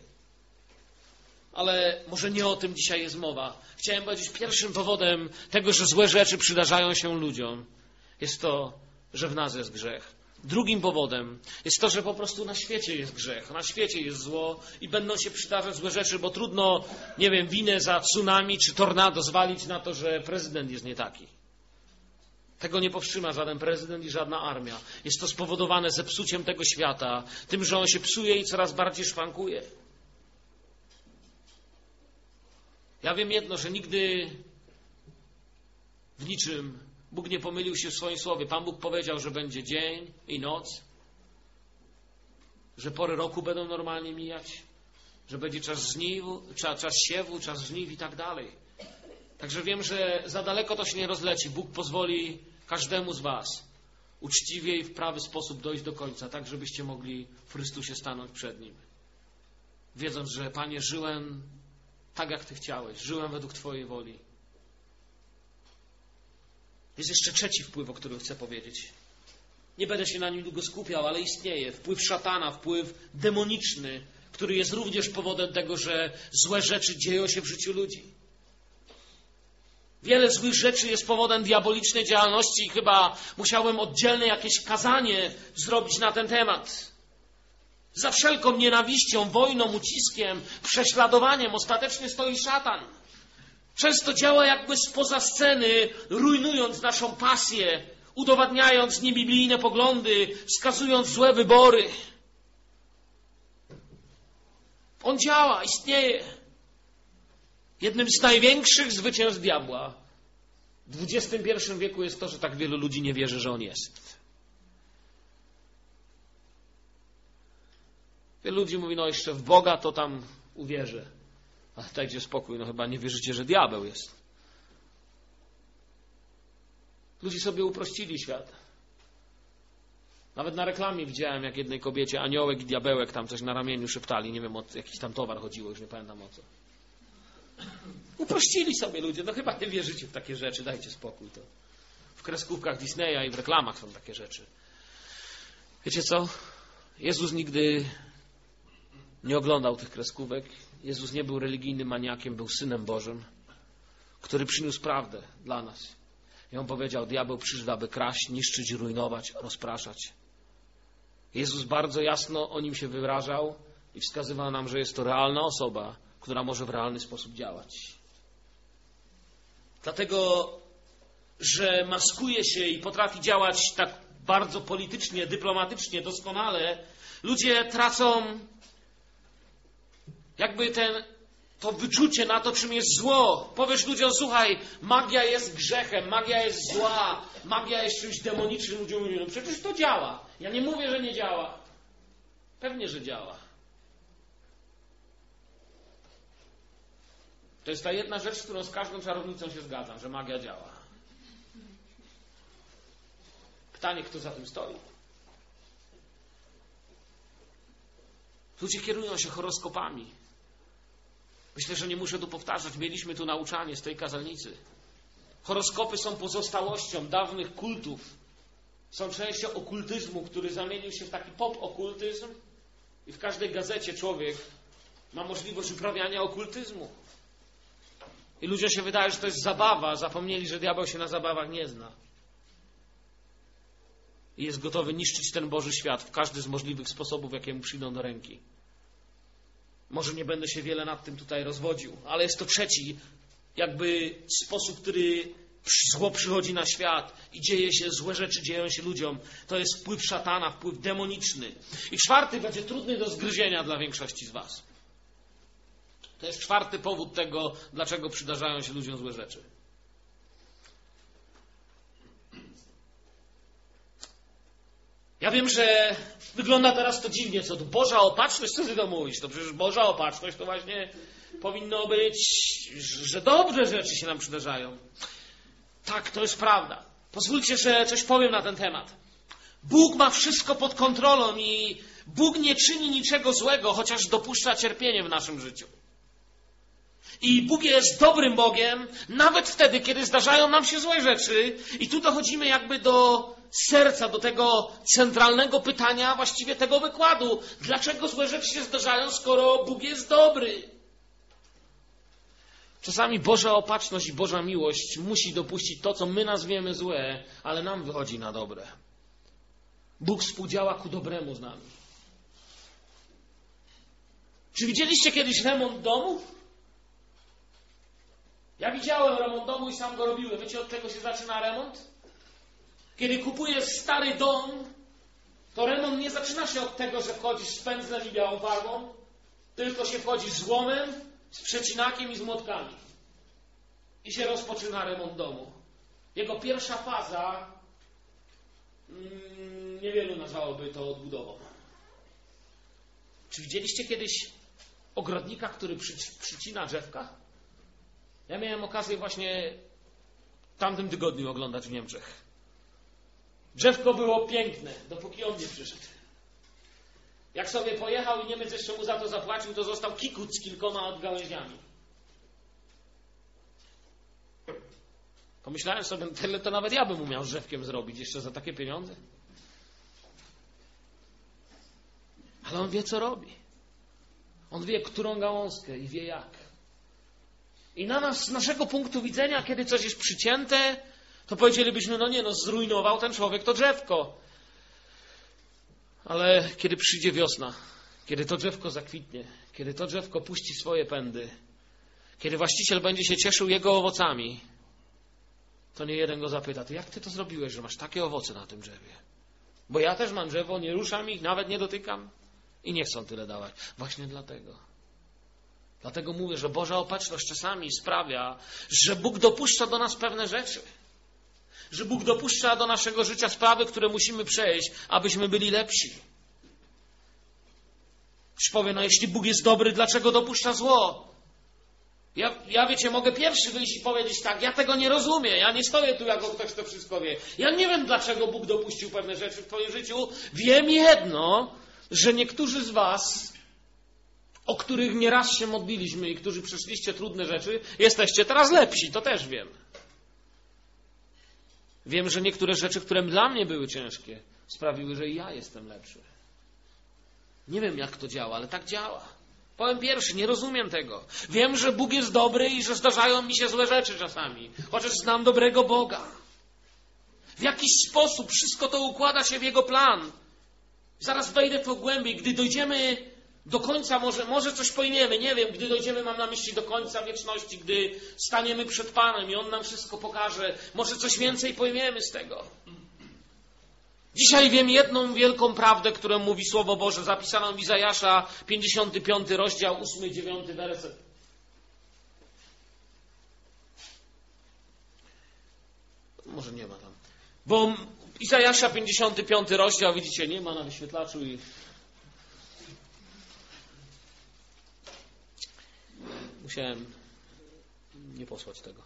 Ale może nie o tym dzisiaj jest mowa. Chciałem powiedzieć, pierwszym powodem tego, że złe rzeczy przydarzają się ludziom, jest to, że w nas jest grzech. Drugim powodem jest to, że po prostu na świecie jest grzech, na świecie jest zło i będą się przydarzać złe rzeczy, bo trudno, nie wiem, winę za tsunami czy tornado zwalić na to, że prezydent jest nie taki. Tego nie powstrzyma żaden prezydent i żadna armia. Jest to spowodowane zepsuciem tego świata, tym, że on się psuje i coraz bardziej szwankuje. Ja wiem jedno, że nigdy w niczym Bóg nie pomylił się w swoim słowie. Pan Bóg powiedział, że będzie dzień i noc, że pory roku będą normalnie mijać, że będzie czas siewu, czas żniw i tak dalej. Także wiem, że za daleko to się nie rozleci. Bóg pozwoli każdemu z was uczciwie i w prawy sposób dojść do końca, tak żebyście mogli w Chrystusie stanąć przed Nim. Wiedząc, że Panie, żyłem tak, jak Ty chciałeś, żyłem według Twojej woli. Jest jeszcze trzeci wpływ, o którym chcę powiedzieć. Nie będę się na nim długo skupiał, ale istnieje wpływ szatana, wpływ demoniczny, który jest również powodem tego, że złe rzeczy dzieją się w życiu ludzi. Wiele złych rzeczy jest powodem diabolicznej działalności i chyba musiałem oddzielne jakieś kazanie zrobić na ten temat. Za wszelką nienawiścią, wojną, uciskiem, prześladowaniem ostatecznie stoi szatan. Często działa jakby spoza sceny, rujnując naszą pasję, udowadniając niebiblijne poglądy, wskazując złe wybory. On działa, istnieje. Jednym z największych zwycięstw diabła w XXI wieku jest to, że tak wielu ludzi nie wierzy, że on jest. Wielu ludzi mówi, no jeszcze w Boga to tam uwierzę. Ale dajcie spokój, no chyba nie wierzycie, że diabeł jest. Ludzie sobie uprościli świat. Nawet na reklamie widziałem, jak jednej kobiecie aniołek i diabełek tam coś na ramieniu szeptali. Nie wiem, o jakiś tam towar chodziło, już nie pamiętam o co. Uprościli sobie ludzie. No chyba nie wierzycie w takie rzeczy, dajcie spokój. To w kreskówkach Disneya i w reklamach są takie rzeczy. Wiecie co? Jezus nigdy nie oglądał tych kreskówek. Jezus nie był religijnym maniakiem, był Synem Bożym, który przyniósł prawdę dla nas. I on powiedział, diabeł przyszedł, aby kraść, niszczyć, rujnować, rozpraszać. Jezus bardzo jasno o nim się wyrażał i wskazywał nam, że jest to realna osoba, która może w realny sposób działać. Dlatego, że maskuje się i potrafi działać tak bardzo politycznie, dyplomatycznie, doskonale, ludzie tracą jakby to wyczucie na to, czym jest zło. Powiesz ludziom, słuchaj, magia jest grzechem, magia jest zła, magia jest czymś demonicznym. Ludzie mówią, no przecież to działa. Ja nie mówię, że nie działa. Pewnie, że działa. To jest ta jedna rzecz, z którą z każdą czarownicą się zgadzam, że magia działa. Pytanie, kto za tym stoi? Ludzie kierują się horoskopami. Myślę, że nie muszę tu powtarzać. Mieliśmy tu nauczanie z tej kazalnicy. Horoskopy są pozostałością dawnych kultów. Są częścią okultyzmu, który zamienił się w taki pop-okultyzm i w każdej gazecie człowiek ma możliwość uprawiania okultyzmu. I ludziom się wydaje, że to jest zabawa. Zapomnieli, że diabeł się na zabawach nie zna. I jest gotowy niszczyć ten Boży świat w każdy z możliwych sposobów, jakie mu przyjdą do ręki. Może nie będę się wiele nad tym tutaj rozwodził, ale jest to trzeci jakby sposób, który zło przychodzi na świat i dzieje się, złe rzeczy dzieją się ludziom. To jest wpływ szatana, wpływ demoniczny. I czwarty będzie trudny do zgryzienia dla większości z was. To jest czwarty powód tego, dlaczego przydarzają się ludziom złe rzeczy. Ja wiem, że wygląda teraz to dziwnie, co tu Boża opatrzność, co ty to mówisz? To przecież Boża opatrzność to właśnie powinno być, że dobre rzeczy się nam przydarzają. Tak, to jest prawda. Pozwólcie, że coś powiem na ten temat. Bóg ma wszystko pod kontrolą i Bóg nie czyni niczego złego, chociaż dopuszcza cierpienie w naszym życiu. I Bóg jest dobrym Bogiem, nawet wtedy, kiedy zdarzają nam się złe rzeczy. I tu dochodzimy jakby do serca, do tego centralnego pytania, właściwie tego wykładu. Dlaczego złe rzeczy się zdarzają, skoro Bóg jest dobry? Czasami Boża opatrzność i Boża miłość musi dopuścić to, co my nazwiemy złe, ale nam wychodzi na dobre. Bóg współdziała ku dobremu z nami. Czy widzieliście kiedyś remont domu? Ja widziałem remont domu i sam go robiłem. Wiecie, od czego się zaczyna remont? Kiedy kupujesz stary dom, to remont nie zaczyna się od tego, że wchodzisz z pędzlem i białą farbą, tylko się wchodzi z złomem, z przecinakiem i z młotkami. I się rozpoczyna remont domu. Jego pierwsza faza, niewielu nazwałoby to odbudową. Czy widzieliście kiedyś ogrodnika, który przycina drzewka? Ja miałem okazję właśnie w tamtym tygodniu oglądać w Niemczech. Drzewko było piękne, dopóki on nie przyszedł. Jak sobie pojechał i Niemiec jeszcze mu za to zapłacił, to został kikut z kilkoma odgałęziami. Pomyślałem sobie, tyle to nawet ja bym umiał z drzewkiem zrobić jeszcze za takie pieniądze. Ale on wie, co robi. On wie, którą gałązkę i wie jak. I na nas, z naszego punktu widzenia, kiedy coś jest przycięte, to powiedzielibyśmy, zrujnował ten człowiek to drzewko. Ale kiedy przyjdzie wiosna, kiedy to drzewko zakwitnie, kiedy to drzewko puści swoje pędy, kiedy właściciel będzie się cieszył jego owocami, to nie jeden go zapyta, to jak ty to zrobiłeś, że masz takie owoce na tym drzewie? Bo ja też mam drzewo, nie ruszam ich, nawet nie dotykam i nie chcą tyle dawać. Właśnie dlatego. Dlatego mówię, że Boża opatrzność czasami sprawia, że Bóg dopuszcza do nas pewne rzeczy. Że Bóg dopuszcza do naszego życia sprawy, które musimy przejść, abyśmy byli lepsi. Ktoś powie, jeśli Bóg jest dobry, dlaczego dopuszcza zło? Ja wiecie, mogę pierwszy wyjść i powiedzieć tak, ja tego nie rozumiem, ja nie stoję tu jako ktoś, kto wszystko wie. Ja nie wiem, dlaczego Bóg dopuścił pewne rzeczy w twoim życiu. Wiem jedno, że niektórzy z was, o których nieraz się modliliśmy i którzy przeszliście trudne rzeczy, jesteście teraz lepsi, to też wiem. Wiem, że niektóre rzeczy, które dla mnie były ciężkie, sprawiły, że i ja jestem lepszy. Nie wiem, jak to działa, ale tak działa. Powiem pierwszy, nie rozumiem tego. Wiem, że Bóg jest dobry i że zdarzają mi się złe rzeczy czasami, chociaż znam dobrego Boga. W jakiś sposób wszystko to układa się w Jego plan. Zaraz wejdę w to głębiej, gdy dojdziemy do końca, może coś pojmiemy, nie wiem, gdy dojdziemy, mam na myśli do końca wieczności, gdy staniemy przed Panem i On nam wszystko pokaże, może coś więcej pojmiemy z tego. Dzisiaj wiem jedną wielką prawdę, którą mówi Słowo Boże, zapisaną w Izajasza, 55 rozdział, 8 i 9 werset. Może nie ma tam. Bo Izajasza, 55 rozdział, widzicie, nie ma na wyświetlaczu i musiałem nie posłać tego.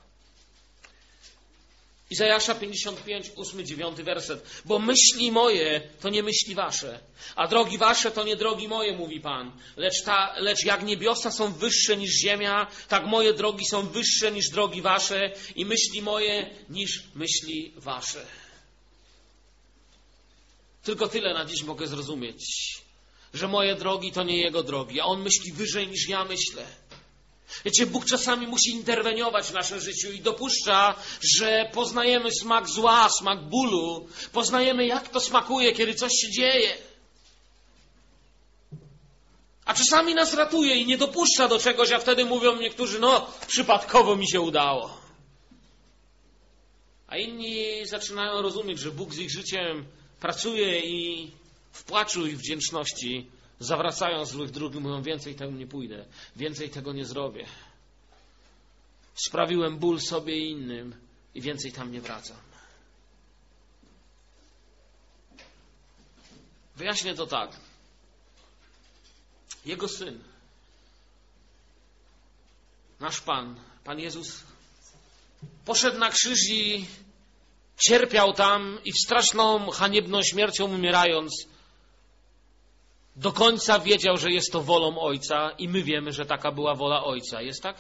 Izajasza 55, 8, 9 werset. Bo myśli moje to nie myśli wasze, a drogi wasze to nie drogi moje, mówi Pan. Lecz jak niebiosa są wyższe niż ziemia, tak moje drogi są wyższe niż drogi wasze i myśli moje niż myśli wasze. Tylko tyle na dziś mogę zrozumieć, że moje drogi to nie Jego drogi, a On myśli wyżej niż ja myślę. Wiecie, Bóg czasami musi interweniować w naszym życiu i dopuszcza, że poznajemy smak zła, smak bólu. Poznajemy, jak to smakuje, kiedy coś się dzieje. A czasami nas ratuje i nie dopuszcza do czegoś, a wtedy mówią niektórzy, przypadkowo mi się udało. A inni zaczynają rozumieć, że Bóg z ich życiem pracuje i w płaczu i wdzięczności zawracają złych dróg i mówią, więcej tego nie pójdę, więcej tego nie zrobię. Sprawiłem ból sobie i innym i więcej tam nie wracam. Wyjaśnię to tak. Jego Syn, nasz Pan Jezus, poszedł na krzyż i cierpiał tam i w straszną, haniebną śmiercią umierając, do końca wiedział, że jest to wolą Ojca i my wiemy, że taka była wola Ojca. Jest tak?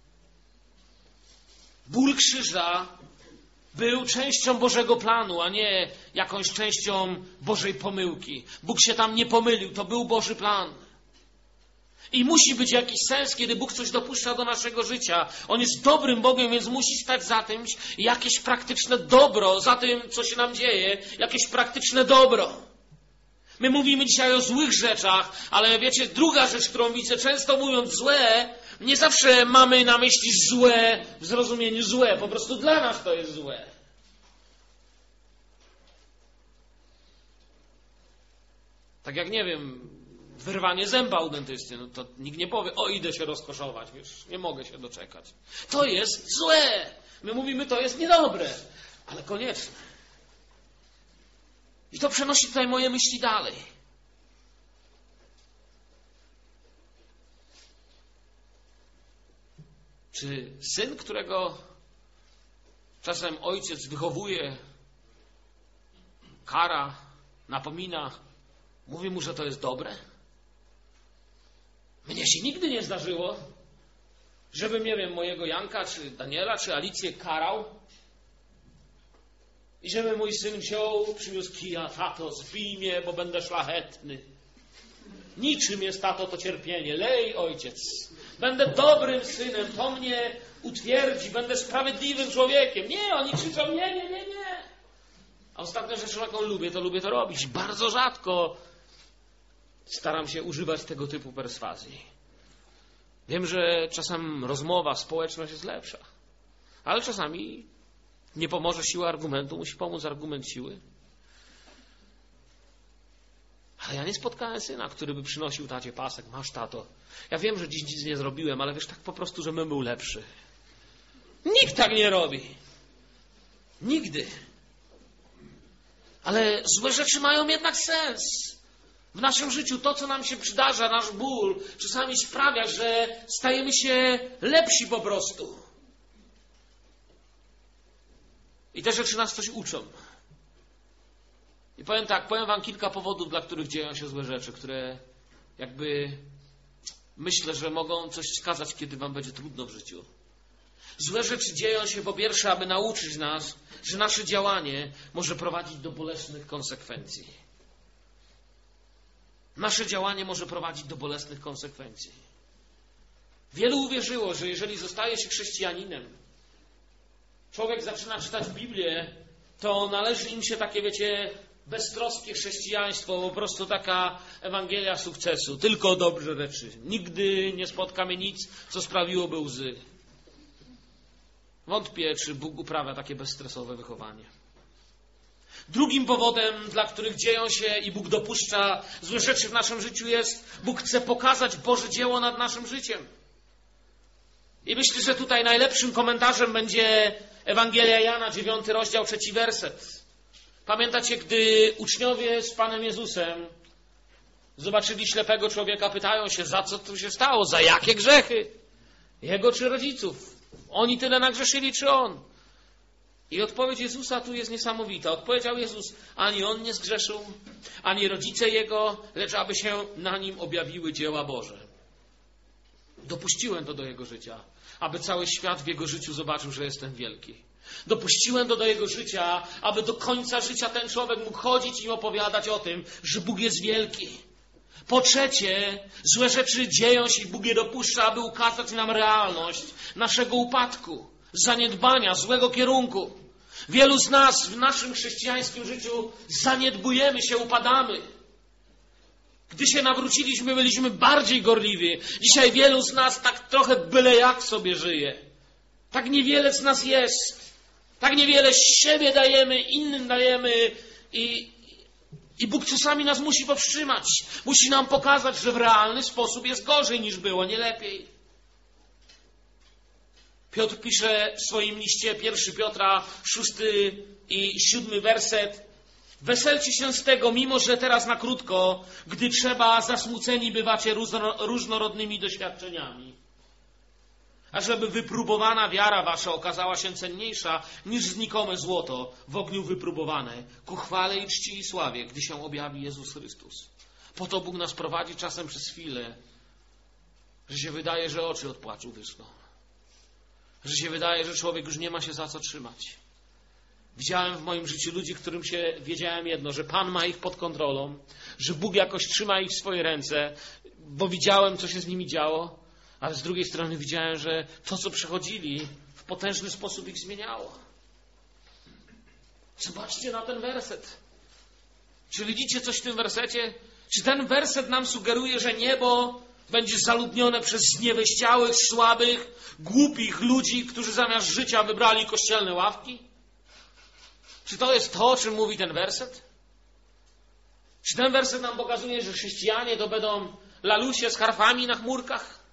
Ból krzyża był częścią Bożego planu, a nie jakąś częścią Bożej pomyłki. Bóg się tam nie pomylił, to był Boży plan. I musi być jakiś sens, kiedy Bóg coś dopuszcza do naszego życia. On jest dobrym Bogiem, więc musi stać za tym jakieś praktyczne dobro, za tym, co się nam dzieje, jakieś praktyczne dobro. My mówimy dzisiaj o złych rzeczach, ale wiecie, druga rzecz, którą widzę, często mówiąc złe, nie zawsze mamy na myśli złe w zrozumieniu złe. Po prostu dla nas to jest złe. Tak jak, nie wiem, wyrwanie zęba u dentysty, no to nikt nie powie, o, idę się rozkoszować, wiesz, nie mogę się doczekać. To jest złe. My mówimy, to jest niedobre, ale konieczne. I to przenosi tutaj moje myśli dalej. Czy syn, którego czasem ojciec wychowuje, kara, napomina, mówi mu, że to jest dobre? Mnie się nigdy nie zdarzyło, żebym, nie wiem, mojego Janka, czy Daniela, czy Alicję karał i żeby mój syn wziął, przyniósł kija, tato, zbij mnie, bo będę szlachetny. Niczym jest, tato, to cierpienie. Lej, ojciec. Będę dobrym synem, to mnie utwierdzi, będę sprawiedliwym człowiekiem. Nie, oni krzyczą, nie. A ostatnia rzecz, jaką lubię to robić. Bardzo rzadko staram się używać tego typu perswazji. Wiem, że czasem rozmowa, społeczność jest lepsza. Ale czasami nie pomoże siła argumentu, musi pomóc argument siły. Ale ja nie spotkałem syna, który by przynosił tacie pasek. Masz, tato. Ja wiem, że dziś nic nie zrobiłem, ale wiesz, tak po prostu, żebym był lepszy. Nikt tak nie robi. Nigdy. Ale złe rzeczy mają jednak sens. W naszym życiu to, co nam się przydarza, nasz ból, czasami sprawia, że stajemy się lepsi po prostu. I te rzeczy nas coś uczą. I powiem tak, powiem wam kilka powodów, dla których dzieją się złe rzeczy, które jakby myślę, że mogą coś wskazać, kiedy wam będzie trudno w życiu. Złe rzeczy dzieją się po pierwsze, aby nauczyć nas, że nasze działanie może prowadzić do bolesnych konsekwencji. Nasze działanie może prowadzić do bolesnych konsekwencji. Wielu uwierzyło, że jeżeli zostaje się chrześcijaninem, człowiek zaczyna czytać Biblię, to należy im się takie, wiecie, beztroskie chrześcijaństwo, po prostu taka Ewangelia sukcesu, tylko dobre rzeczy. Nigdy nie spotka mnie nic, co sprawiłoby łzy. Wątpię, czy Bóg uprawia takie bezstresowe wychowanie. Drugim powodem, dla których dzieją się i Bóg dopuszcza złe rzeczy w naszym życiu jest, Bóg chce pokazać Boże dzieło nad naszym życiem. I myślę, że tutaj najlepszym komentarzem będzie Ewangelia Jana, 9 rozdział, 3 werset. Pamiętacie, gdy uczniowie z Panem Jezusem zobaczyli ślepego człowieka, pytają się, za co to się stało, za jakie grzechy? Jego czy rodziców? Oni tyle nagrzeszyli, czy on? I odpowiedź Jezusa tu jest niesamowita. Odpowiedział Jezus, ani on nie zgrzeszył, ani rodzice jego, lecz aby się na nim objawiły dzieła Boże. Dopuściłem to do jego życia, aby cały świat w jego życiu zobaczył, że jestem wielki. Dopuściłem to do jego życia, aby do końca życia ten człowiek mógł chodzić i opowiadać o tym, że Bóg jest wielki. Po trzecie, złe rzeczy dzieją się i Bóg je dopuszcza, aby ukazać nam realność naszego upadku, zaniedbania, złego kierunku. Wielu z nas w naszym chrześcijańskim życiu zaniedbujemy się, upadamy. Gdy się nawróciliśmy, byliśmy bardziej gorliwi. Dzisiaj wielu z nas tak trochę byle jak sobie żyje. Tak niewiele z nas jest. Tak niewiele z siebie dajemy, innym dajemy i Bóg czasami nas musi powstrzymać. Musi nam pokazać, że w realny sposób jest gorzej niż było, nie lepiej. Piotr pisze w swoim liście, 1 Piotra, 6 i 7 werset. Weselcie się z tego, mimo że teraz na krótko, gdy trzeba, zasmuceni bywacie różnorodnymi doświadczeniami. Ażeby wypróbowana wiara wasza okazała się cenniejsza niż znikome złoto w ogniu wypróbowane, ku chwale i czci i sławie, gdy się objawi Jezus Chrystus. Po to Bóg nas prowadzi czasem przez chwilę, że się wydaje, że oczy od płaczu wyschną. Że się wydaje, że człowiek już nie ma się za co trzymać. Widziałem w moim życiu ludzi, którym wiedziałem jedno, że Pan ma ich pod kontrolą, że Bóg jakoś trzyma ich w swoje ręce, bo widziałem, co się z nimi działo, ale z drugiej strony widziałem, że to, co przechodzili, w potężny sposób ich zmieniało. Zobaczcie na ten werset. Czy widzicie coś w tym wersecie? Czy ten werset nam sugeruje, że niebo będzie zaludnione przez zniewieściałych, słabych, głupich ludzi, którzy zamiast życia wybrali kościelne ławki? Czy to jest to, o czym mówi ten werset? Czy ten werset nam pokazuje, że chrześcijanie to będą lalusie z harfami na chmurkach?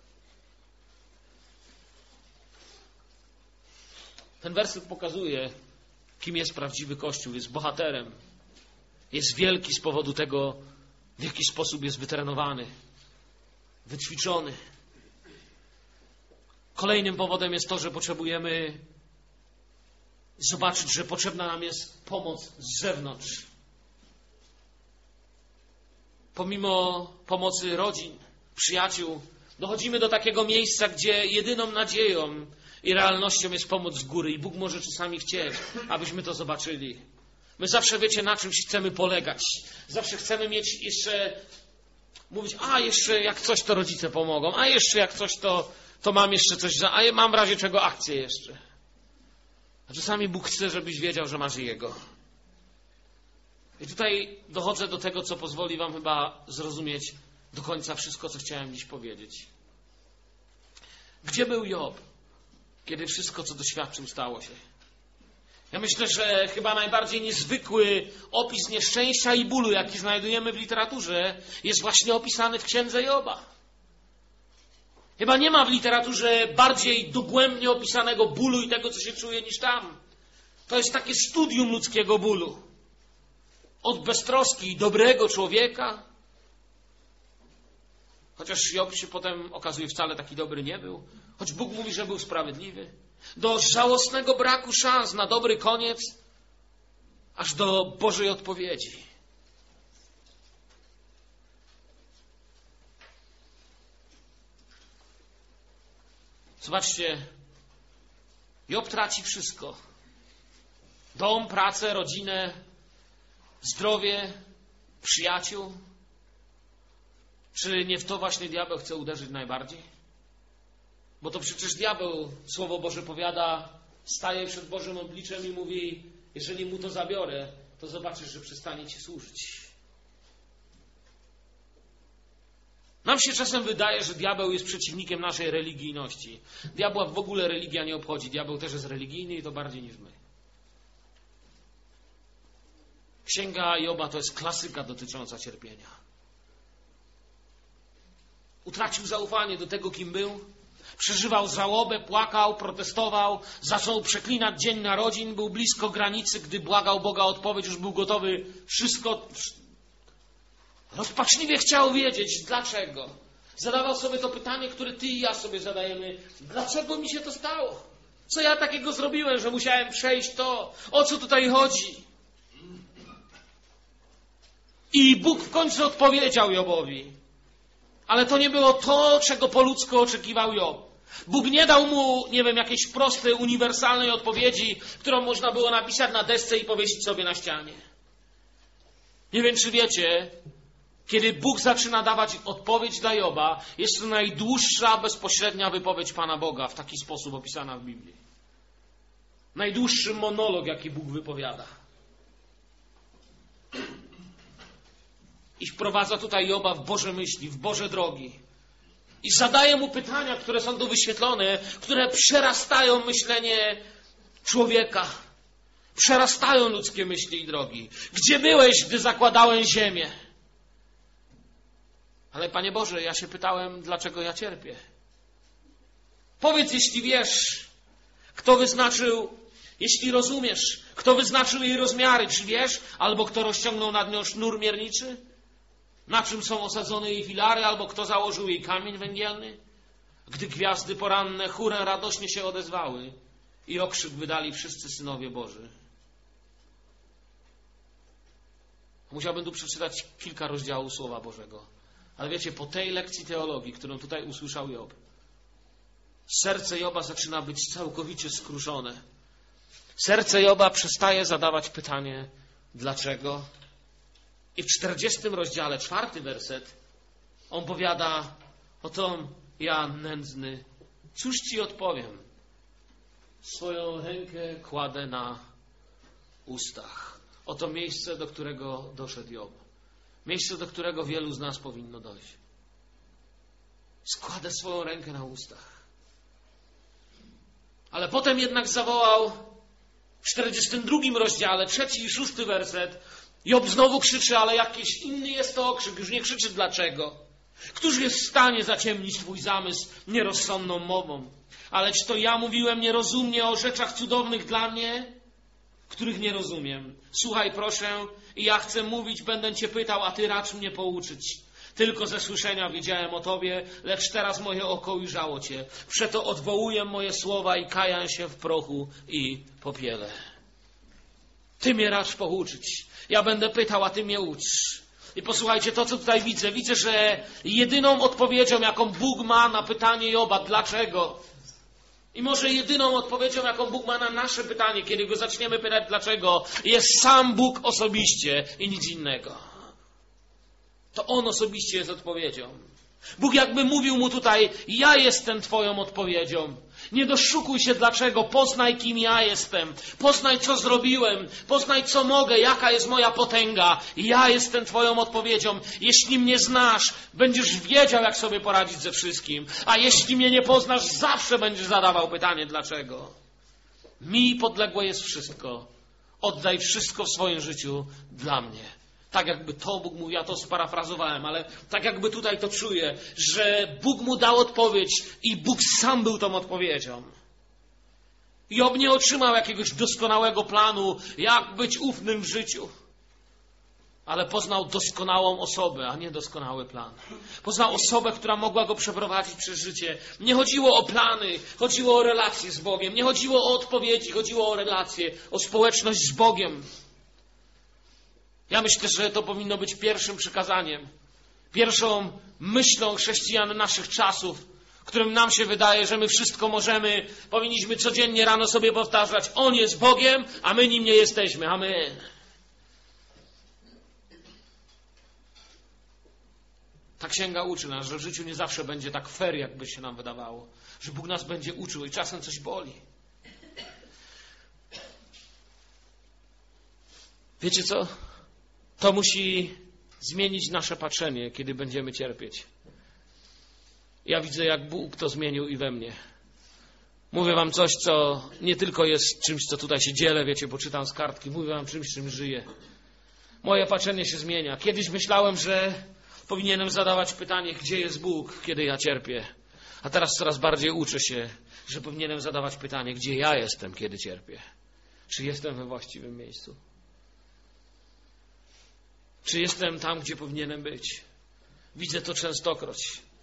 Ten werset pokazuje, kim jest prawdziwy Kościół. Jest bohaterem. Jest wielki z powodu tego, w jaki sposób jest wytrenowany, wyćwiczony. Kolejnym powodem jest to, że potrzebujemy zobaczyć, że potrzebna nam jest pomoc z zewnątrz. Pomimo pomocy rodzin, przyjaciół, dochodzimy do takiego miejsca, gdzie jedyną nadzieją i realnością jest pomoc z góry. I Bóg może czasami chcieć, abyśmy to zobaczyli. My zawsze, wiecie, na czymś chcemy polegać. Zawsze chcemy mieć jeszcze, mówić, a jeszcze jak coś, to rodzice pomogą, a jeszcze jak coś, to mam jeszcze coś, a mam w razie czego akcję jeszcze. A czasami Bóg chce, żebyś wiedział, że masz Jego. I tutaj dochodzę do tego, co pozwoli wam chyba zrozumieć do końca wszystko, co chciałem dziś powiedzieć. Gdzie był Job, kiedy wszystko, co doświadczył, stało się? Ja myślę, że chyba najbardziej niezwykły opis nieszczęścia i bólu, jaki znajdujemy w literaturze, jest właśnie opisany w księdze Joba. Chyba nie ma w literaturze bardziej dogłębnie opisanego bólu i tego, co się czuje, niż tam. To jest takie studium ludzkiego bólu. Od beztroski dobrego człowieka, chociaż Job się potem okazuje wcale taki dobry nie był, choć Bóg mówi, że był sprawiedliwy, do żałosnego braku szans na dobry koniec, aż do Bożej odpowiedzi. Zobaczcie, Job traci wszystko. Dom, pracę, rodzinę, zdrowie, przyjaciół. Czy nie w to właśnie diabeł chce uderzyć najbardziej? Bo to przecież diabeł, Słowo Boże powiada, staje przed Bożym obliczem i mówi, jeżeli mu to zabiorę, to zobaczysz, że przestanie ci służyć. Nam się czasem wydaje, że diabeł jest przeciwnikiem naszej religijności. Diabła w ogóle religia nie obchodzi. Diabeł też jest religijny i to bardziej niż my. Księga Joba to jest klasyka dotycząca cierpienia. Utracił zaufanie do tego, kim był. Przeżywał żałobę, płakał, protestował, zaczął przeklinać dzień narodzin, był blisko granicy, gdy błagał Boga o odpowiedź, już był gotowy wszystko. Rozpaczliwie chciał wiedzieć, dlaczego. Zadawał sobie to pytanie, które ty i ja sobie zadajemy. Dlaczego mi się to stało? Co ja takiego zrobiłem, że musiałem przejść to? O co tutaj chodzi? I Bóg w końcu odpowiedział Jobowi. Ale to nie było to, czego po ludzku oczekiwał Job. Bóg nie dał mu, nie wiem, jakiejś prostej, uniwersalnej odpowiedzi, którą można było napisać na desce i powiesić sobie na ścianie. Nie wiem, czy wiecie, kiedy Bóg zaczyna dawać odpowiedź dla Joba, jest to najdłuższa, bezpośrednia wypowiedź Pana Boga, w taki sposób opisana w Biblii. Najdłuższy monolog, jaki Bóg wypowiada. I wprowadza tutaj Joba w Boże myśli, w Boże drogi. I zadaje mu pytania, które są tu wyświetlone, które przerastają myślenie człowieka. Przerastają ludzkie myśli i drogi. Gdzie byłeś, gdy zakładałem ziemię? Ale Panie Boże, ja się pytałem, dlaczego ja cierpię. Powiedz, jeśli wiesz, kto wyznaczył, jeśli rozumiesz, kto wyznaczył jej rozmiary, czy wiesz, albo kto rozciągnął nad nią sznur mierniczy? Na czym są osadzone jej filary, albo kto założył jej kamień węgielny? Gdy gwiazdy poranne chórem radośnie się odezwały i okrzyk wydali wszyscy synowie Boży. Musiałbym tu przeczytać kilka rozdziałów Słowa Bożego. Ale wiecie, po tej lekcji teologii, którą tutaj usłyszał Job, serce Joba zaczyna być całkowicie skruszone. Serce Joba przestaje zadawać pytanie, dlaczego? I w 40 rozdziale, 4 werset, on powiada, oto ja nędzny, cóż ci odpowiem? Swoją rękę kładę na ustach. Oto miejsce, do którego doszedł Job. Miejsce, do którego wielu z nas powinno dojść. Składę swoją rękę na ustach. Ale potem jednak zawołał w 42 rozdziale, 3. i 6 werset. Job znowu krzyczy, ale jakiś inny jest to okrzyk. Już nie krzyczy dlaczego. Któż jest w stanie zaciemnić twój zamysł nierozsądną mową? Alecz to ja mówiłem nierozumnie o rzeczach cudownych dla mnie, których nie rozumiem. Słuchaj proszę, i ja chcę mówić, będę cię pytał, a ty racz mnie pouczyć. Tylko ze słyszenia wiedziałem o tobie, lecz teraz moje oko ujrzało cię. Przeto odwołuję moje słowa i kaję się w prochu i popiele. Ty mnie racz pouczyć. Ja będę pytał, a ty mnie ucz. I posłuchajcie, to co tutaj widzę. Widzę, że jedyną odpowiedzią, jaką Bóg ma na pytanie Joba, dlaczego? I może jedyną odpowiedzią, jaką Bóg ma na nasze pytanie, kiedy go zaczniemy pytać dlaczego, jest sam Bóg osobiście i nic innego. To On osobiście jest odpowiedzią. Bóg jakby mówił mu tutaj, ja jestem twoją odpowiedzią. Nie doszukuj się dlaczego, poznaj kim ja jestem. Poznaj co zrobiłem, poznaj co mogę, jaka jest moja potęga. Ja jestem twoją odpowiedzią. Jeśli mnie znasz, będziesz wiedział jak sobie poradzić ze wszystkim. A jeśli mnie nie poznasz, zawsze będziesz zadawał pytanie dlaczego. Mi podległe jest wszystko. Oddaj wszystko w swoim życiu dla mnie. Tak jakby to Bóg mówił, ja to sparafrazowałem, ale tak jakby tutaj to czuję, że Bóg mu dał odpowiedź i Bóg sam był tą odpowiedzią. Job nie otrzymał jakiegoś doskonałego planu, jak być ufnym w życiu. Ale poznał doskonałą osobę, a nie doskonały plan. Poznał osobę, która mogła go przeprowadzić przez życie. Nie chodziło o plany, chodziło o relacje z Bogiem. Nie chodziło o odpowiedzi, chodziło o relacje, o społeczność z Bogiem. Ja myślę, że to powinno być pierwszym przykazaniem, pierwszą myślą chrześcijan naszych czasów, którym nam się wydaje, że my wszystko możemy, powinniśmy codziennie rano sobie powtarzać, On jest Bogiem, a my Nim nie jesteśmy. Amen. Ta księga uczy nas, że w życiu nie zawsze będzie tak fair, jakby się nam wydawało, że Bóg nas będzie uczył i czasem coś boli. Wiecie co? To musi zmienić nasze patrzenie, kiedy będziemy cierpieć. Ja widzę, jak Bóg to zmienił i we mnie. Mówię wam coś, co nie tylko jest czymś, co tutaj się dzielę, wiecie, bo czytam z kartki. Mówię wam czymś, czym żyję. Moje patrzenie się zmienia. Kiedyś myślałem, że powinienem zadawać pytanie, gdzie jest Bóg, kiedy ja cierpię. A teraz coraz bardziej uczę się, że powinienem zadawać pytanie, gdzie ja jestem, kiedy cierpię. Czy jestem we właściwym miejscu? Czy jestem tam, gdzie powinienem być? Widzę to częstokroć.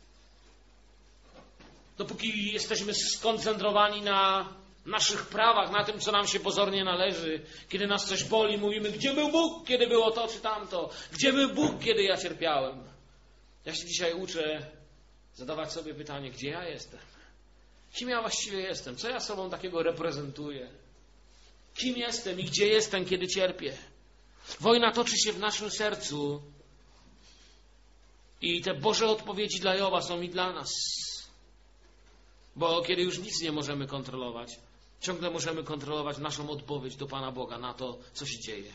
Dopóki jesteśmy skoncentrowani na naszych prawach, na tym, co nam się pozornie należy, kiedy nas coś boli, mówimy, gdzie był Bóg, kiedy było to czy tamto? Gdzie był Bóg, kiedy ja cierpiałem? Ja się dzisiaj uczę zadawać sobie pytanie, gdzie ja jestem? Kim ja właściwie jestem? Co ja sobą takiego reprezentuję? Kim jestem i gdzie jestem, kiedy cierpię? Wojna toczy się w naszym sercu i te Boże odpowiedzi dla Joba są i dla nas. Bo kiedy już nic nie możemy kontrolować, ciągle możemy kontrolować naszą odpowiedź do Pana Boga na to, co się dzieje.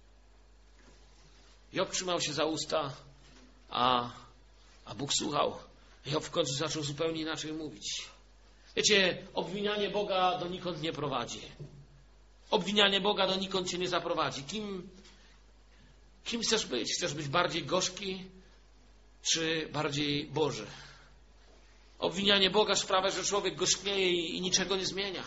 Job trzymał się za usta, a Bóg słuchał. Job w końcu zaczął zupełnie inaczej mówić. Wiecie, obwinianie Boga donikąd nie prowadzi. Obwinianie Boga donikąd cię nie zaprowadzi. Kim chcesz być? Chcesz być bardziej gorzki, czy bardziej Boży? Obwinianie Boga sprawia, że człowiek gorzknieje i niczego nie zmienia.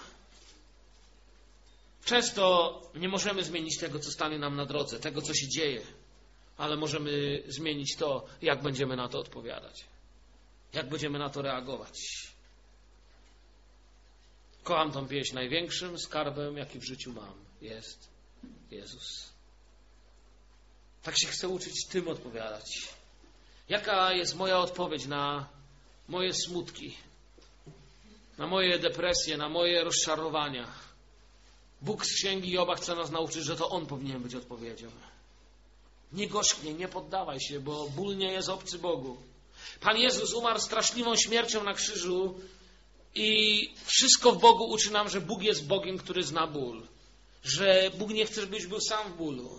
Często nie możemy zmienić tego, co stanie nam na drodze, tego, co się dzieje, ale możemy zmienić to, jak będziemy na to odpowiadać, jak będziemy na to reagować. Kocham tą pieśń. Największym skarbem, jaki w życiu mam, jest Jezus. Tak się chcę uczyć tym odpowiadać. Jaka jest moja odpowiedź na moje smutki, na moje depresje, na moje rozczarowania? Bóg z księgi Joba chce nas nauczyć, że to On powinien być odpowiedzią. Nie gorzknij, nie poddawaj się, bo ból nie jest obcy Bogu. Pan Jezus umarł straszliwą śmiercią na krzyżu i wszystko w Bogu uczy nam, że Bóg jest Bogiem, który zna ból. że Bóg nie chce, żebyś był sam w bólu.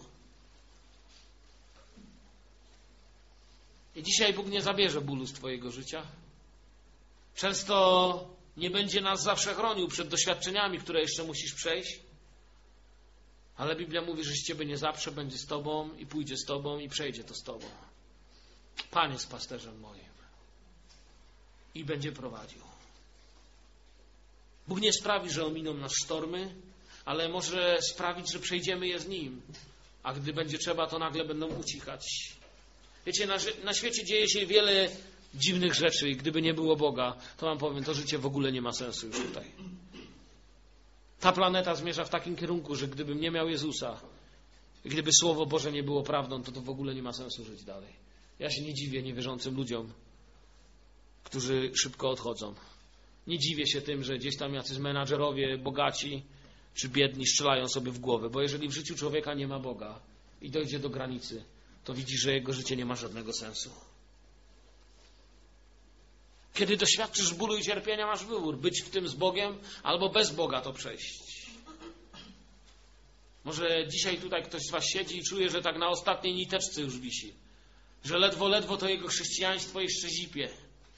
I dzisiaj Bóg nie zabierze bólu z twojego życia. Często nie będzie nas zawsze chronił przed doświadczeniami, które jeszcze musisz przejść. Ale Biblia mówi, że z ciebie nie zaprze, będzie z tobą i pójdzie z tobą i przejdzie to z tobą. Pan jest pasterzem moim i będzie prowadził. Bóg nie sprawi, że ominą nas sztormy, ale może sprawić, że przejdziemy je z Nim. A gdy będzie trzeba, to nagle będą ucichać. Wiecie, na świecie dzieje się wiele dziwnych rzeczy i gdyby nie było Boga, to wam powiem, to życie w ogóle nie ma sensu już tutaj. Ta planeta zmierza w takim kierunku, że gdybym nie miał Jezusa, gdyby Słowo Boże nie było prawdą, to w ogóle nie ma sensu żyć dalej. Ja się nie dziwię niewierzącym ludziom, którzy szybko odchodzą. Nie dziwię się tym, że gdzieś tam jacyś menadżerowie, bogaci czy biedni strzelają sobie w głowę, bo jeżeli w życiu człowieka nie ma Boga i dojdzie do granicy, to widzi, że jego życie nie ma żadnego sensu. Kiedy doświadczysz bólu i cierpienia, masz wybór. Być w tym z Bogiem albo bez Boga to przejść. Może dzisiaj tutaj ktoś z was siedzi i czuje, że tak na ostatniej niteczce już wisi. Że ledwo to jego chrześcijaństwo jeszcze zipie.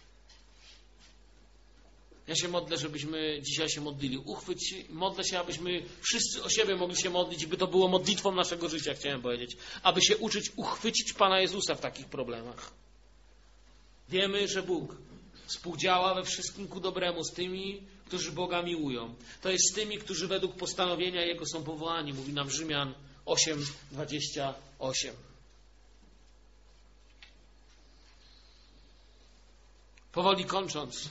Ja się modlę, żebyśmy dzisiaj się modlili. Modlę się, abyśmy wszyscy o siebie mogli się modlić, by to było modlitwą naszego życia, chciałem powiedzieć. Aby się uczyć uchwycić Pana Jezusa w takich problemach. Wiemy, że Bóg współdziała we wszystkim ku dobremu z tymi, którzy Boga miłują. To jest z tymi, którzy według postanowienia Jego są powołani. Mówi nam Rzymian 8:28. Powoli kończąc,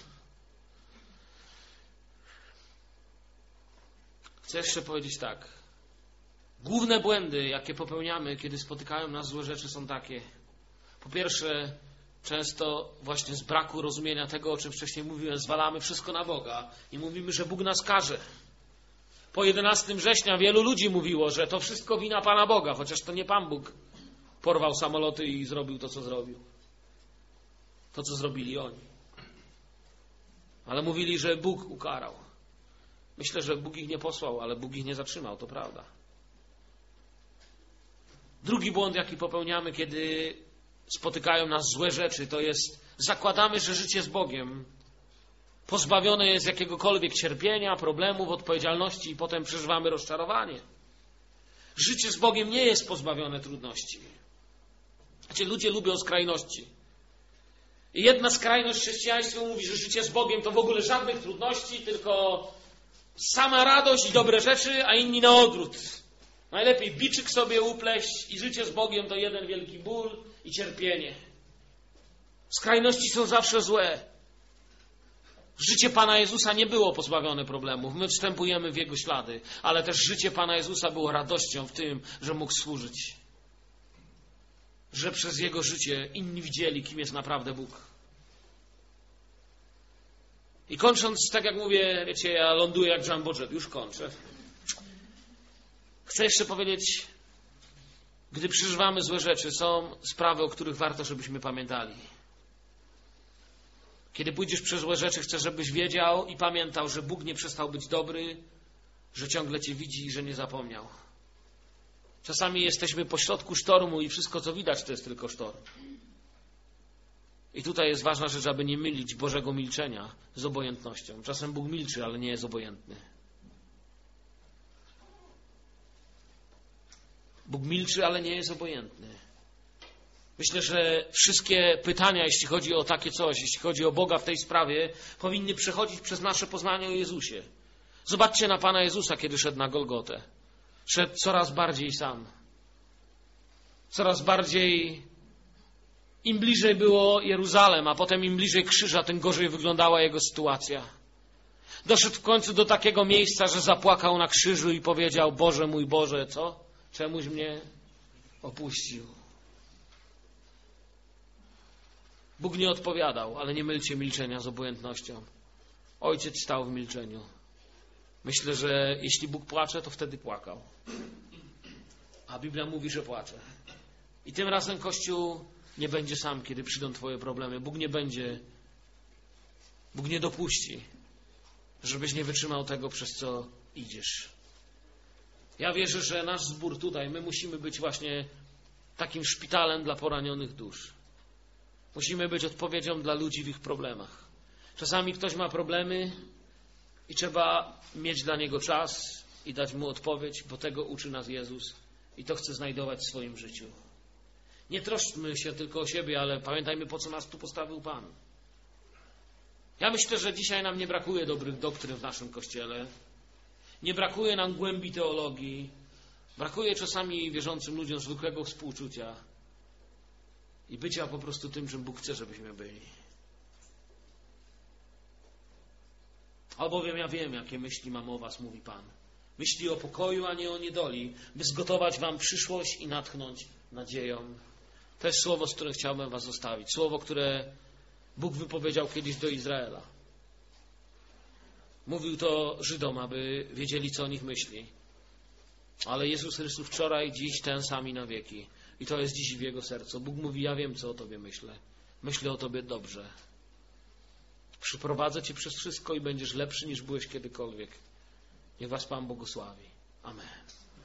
chcę jeszcze powiedzieć tak. Główne błędy, jakie popełniamy, kiedy spotykają nas złe rzeczy, są takie. Po pierwsze, często właśnie z braku rozumienia tego, o czym wcześniej mówiłem, zwalamy wszystko na Boga i mówimy, że Bóg nas karze. Po 11 września wielu ludzi mówiło, że to wszystko wina Pana Boga, chociaż to nie Pan Bóg porwał samoloty i zrobił to, co zrobił. To, co zrobili oni. Ale mówili, że Bóg ukarał. Myślę, że Bóg ich nie posłał, ale Bóg ich nie zatrzymał, to prawda. Drugi błąd, jaki popełniamy, kiedy spotykają nas złe rzeczy, to jest zakładamy, że życie z Bogiem pozbawione jest jakiegokolwiek cierpienia, problemów, odpowiedzialności i potem przeżywamy rozczarowanie. Życie z Bogiem nie jest pozbawione trudności. Wiecie, ludzie lubią skrajności. I jedna skrajność chrześcijaństwa mówi, że życie z Bogiem to w ogóle żadnych trudności, tylko sama radość i dobre rzeczy, a inni na odwrót. Najlepiej biczyk sobie upleść i życie z Bogiem to jeden wielki ból i cierpienie. Skrajności są zawsze złe. Życie Pana Jezusa nie było pozbawione problemów. My wstępujemy w Jego ślady, ale też życie Pana Jezusa było radością w tym, że mógł służyć. Że przez Jego życie inni widzieli, kim jest naprawdę Bóg. I kończąc, tak jak mówię, wiecie, ja ląduję jak Jumbo Jet, już kończę. Chcę jeszcze powiedzieć, gdy przeżywamy złe rzeczy, są sprawy, o których warto, żebyśmy pamiętali. Kiedy pójdziesz przez złe rzeczy, chcę, żebyś wiedział i pamiętał, że Bóg nie przestał być dobry, że ciągle Cię widzi i że nie zapomniał. Czasami jesteśmy pośrodku sztormu i wszystko, co widać, to jest tylko sztorm. I tutaj jest ważna rzecz, aby nie mylić Bożego milczenia z obojętnością. Czasem Bóg milczy, ale nie jest obojętny. Bóg milczy, ale nie jest obojętny. Myślę, że wszystkie pytania, jeśli chodzi o takie coś, jeśli chodzi o Boga w tej sprawie, powinny przechodzić przez nasze poznanie o Jezusie. Zobaczcie na Pana Jezusa, kiedy szedł na Golgotę. Szedł coraz bardziej sam. Coraz bardziej, im bliżej było Jeruzalem, a potem im bliżej krzyża, tym gorzej wyglądała jego sytuacja. Doszedł w końcu do takiego miejsca, że zapłakał na krzyżu i powiedział: Boże mój Boże, co? Czemuś mnie opuścił. Bóg nie odpowiadał, ale nie mylcie milczenia z obojętnością. Ojciec stał w milczeniu. Myślę, że jeśli Bóg płacze, to wtedy płakał. A Biblia mówi, że płacze. I tym razem Kościół nie będzie sam, kiedy przyjdą Twoje problemy. Bóg nie dopuści, żebyś nie wytrzymał tego, przez co idziesz. Ja wierzę, że nasz zbór tutaj, my musimy być właśnie takim szpitalem dla poranionych dusz. Musimy być odpowiedzią dla ludzi w ich problemach. Czasami ktoś ma problemy i trzeba mieć dla niego czas i dać mu odpowiedź, bo tego uczy nas Jezus i to chce znajdować w swoim życiu. Nie troszczmy się tylko o siebie, ale pamiętajmy, po co nas tu postawił Pan. Ja myślę, że dzisiaj nam nie brakuje dobrych doktryn w naszym Kościele. Nie brakuje nam głębi teologii. Brakuje czasami wierzącym ludziom zwykłego współczucia i bycia po prostu tym, czym Bóg chce, żebyśmy byli. Albowiem ja wiem, jakie myśli mam o was, mówi Pan. Myśli o pokoju, a nie o niedoli, by zgotować wam przyszłość i natchnąć nadzieją. To jest słowo, z którym chciałbym was zostawić. Słowo, które Bóg wypowiedział kiedyś do Izraela. Mówił to Żydom, aby wiedzieli, co o nich myśli. Ale Jezus Chrystus wczoraj, dziś, ten sam i na wieki. I to jest dziś w Jego sercu. Bóg mówi, ja wiem, co o Tobie myślę. Myślę o Tobie dobrze. Przyprowadzę Cię przez wszystko i będziesz lepszy, niż byłeś kiedykolwiek. Niech Was Pan błogosławi. Amen.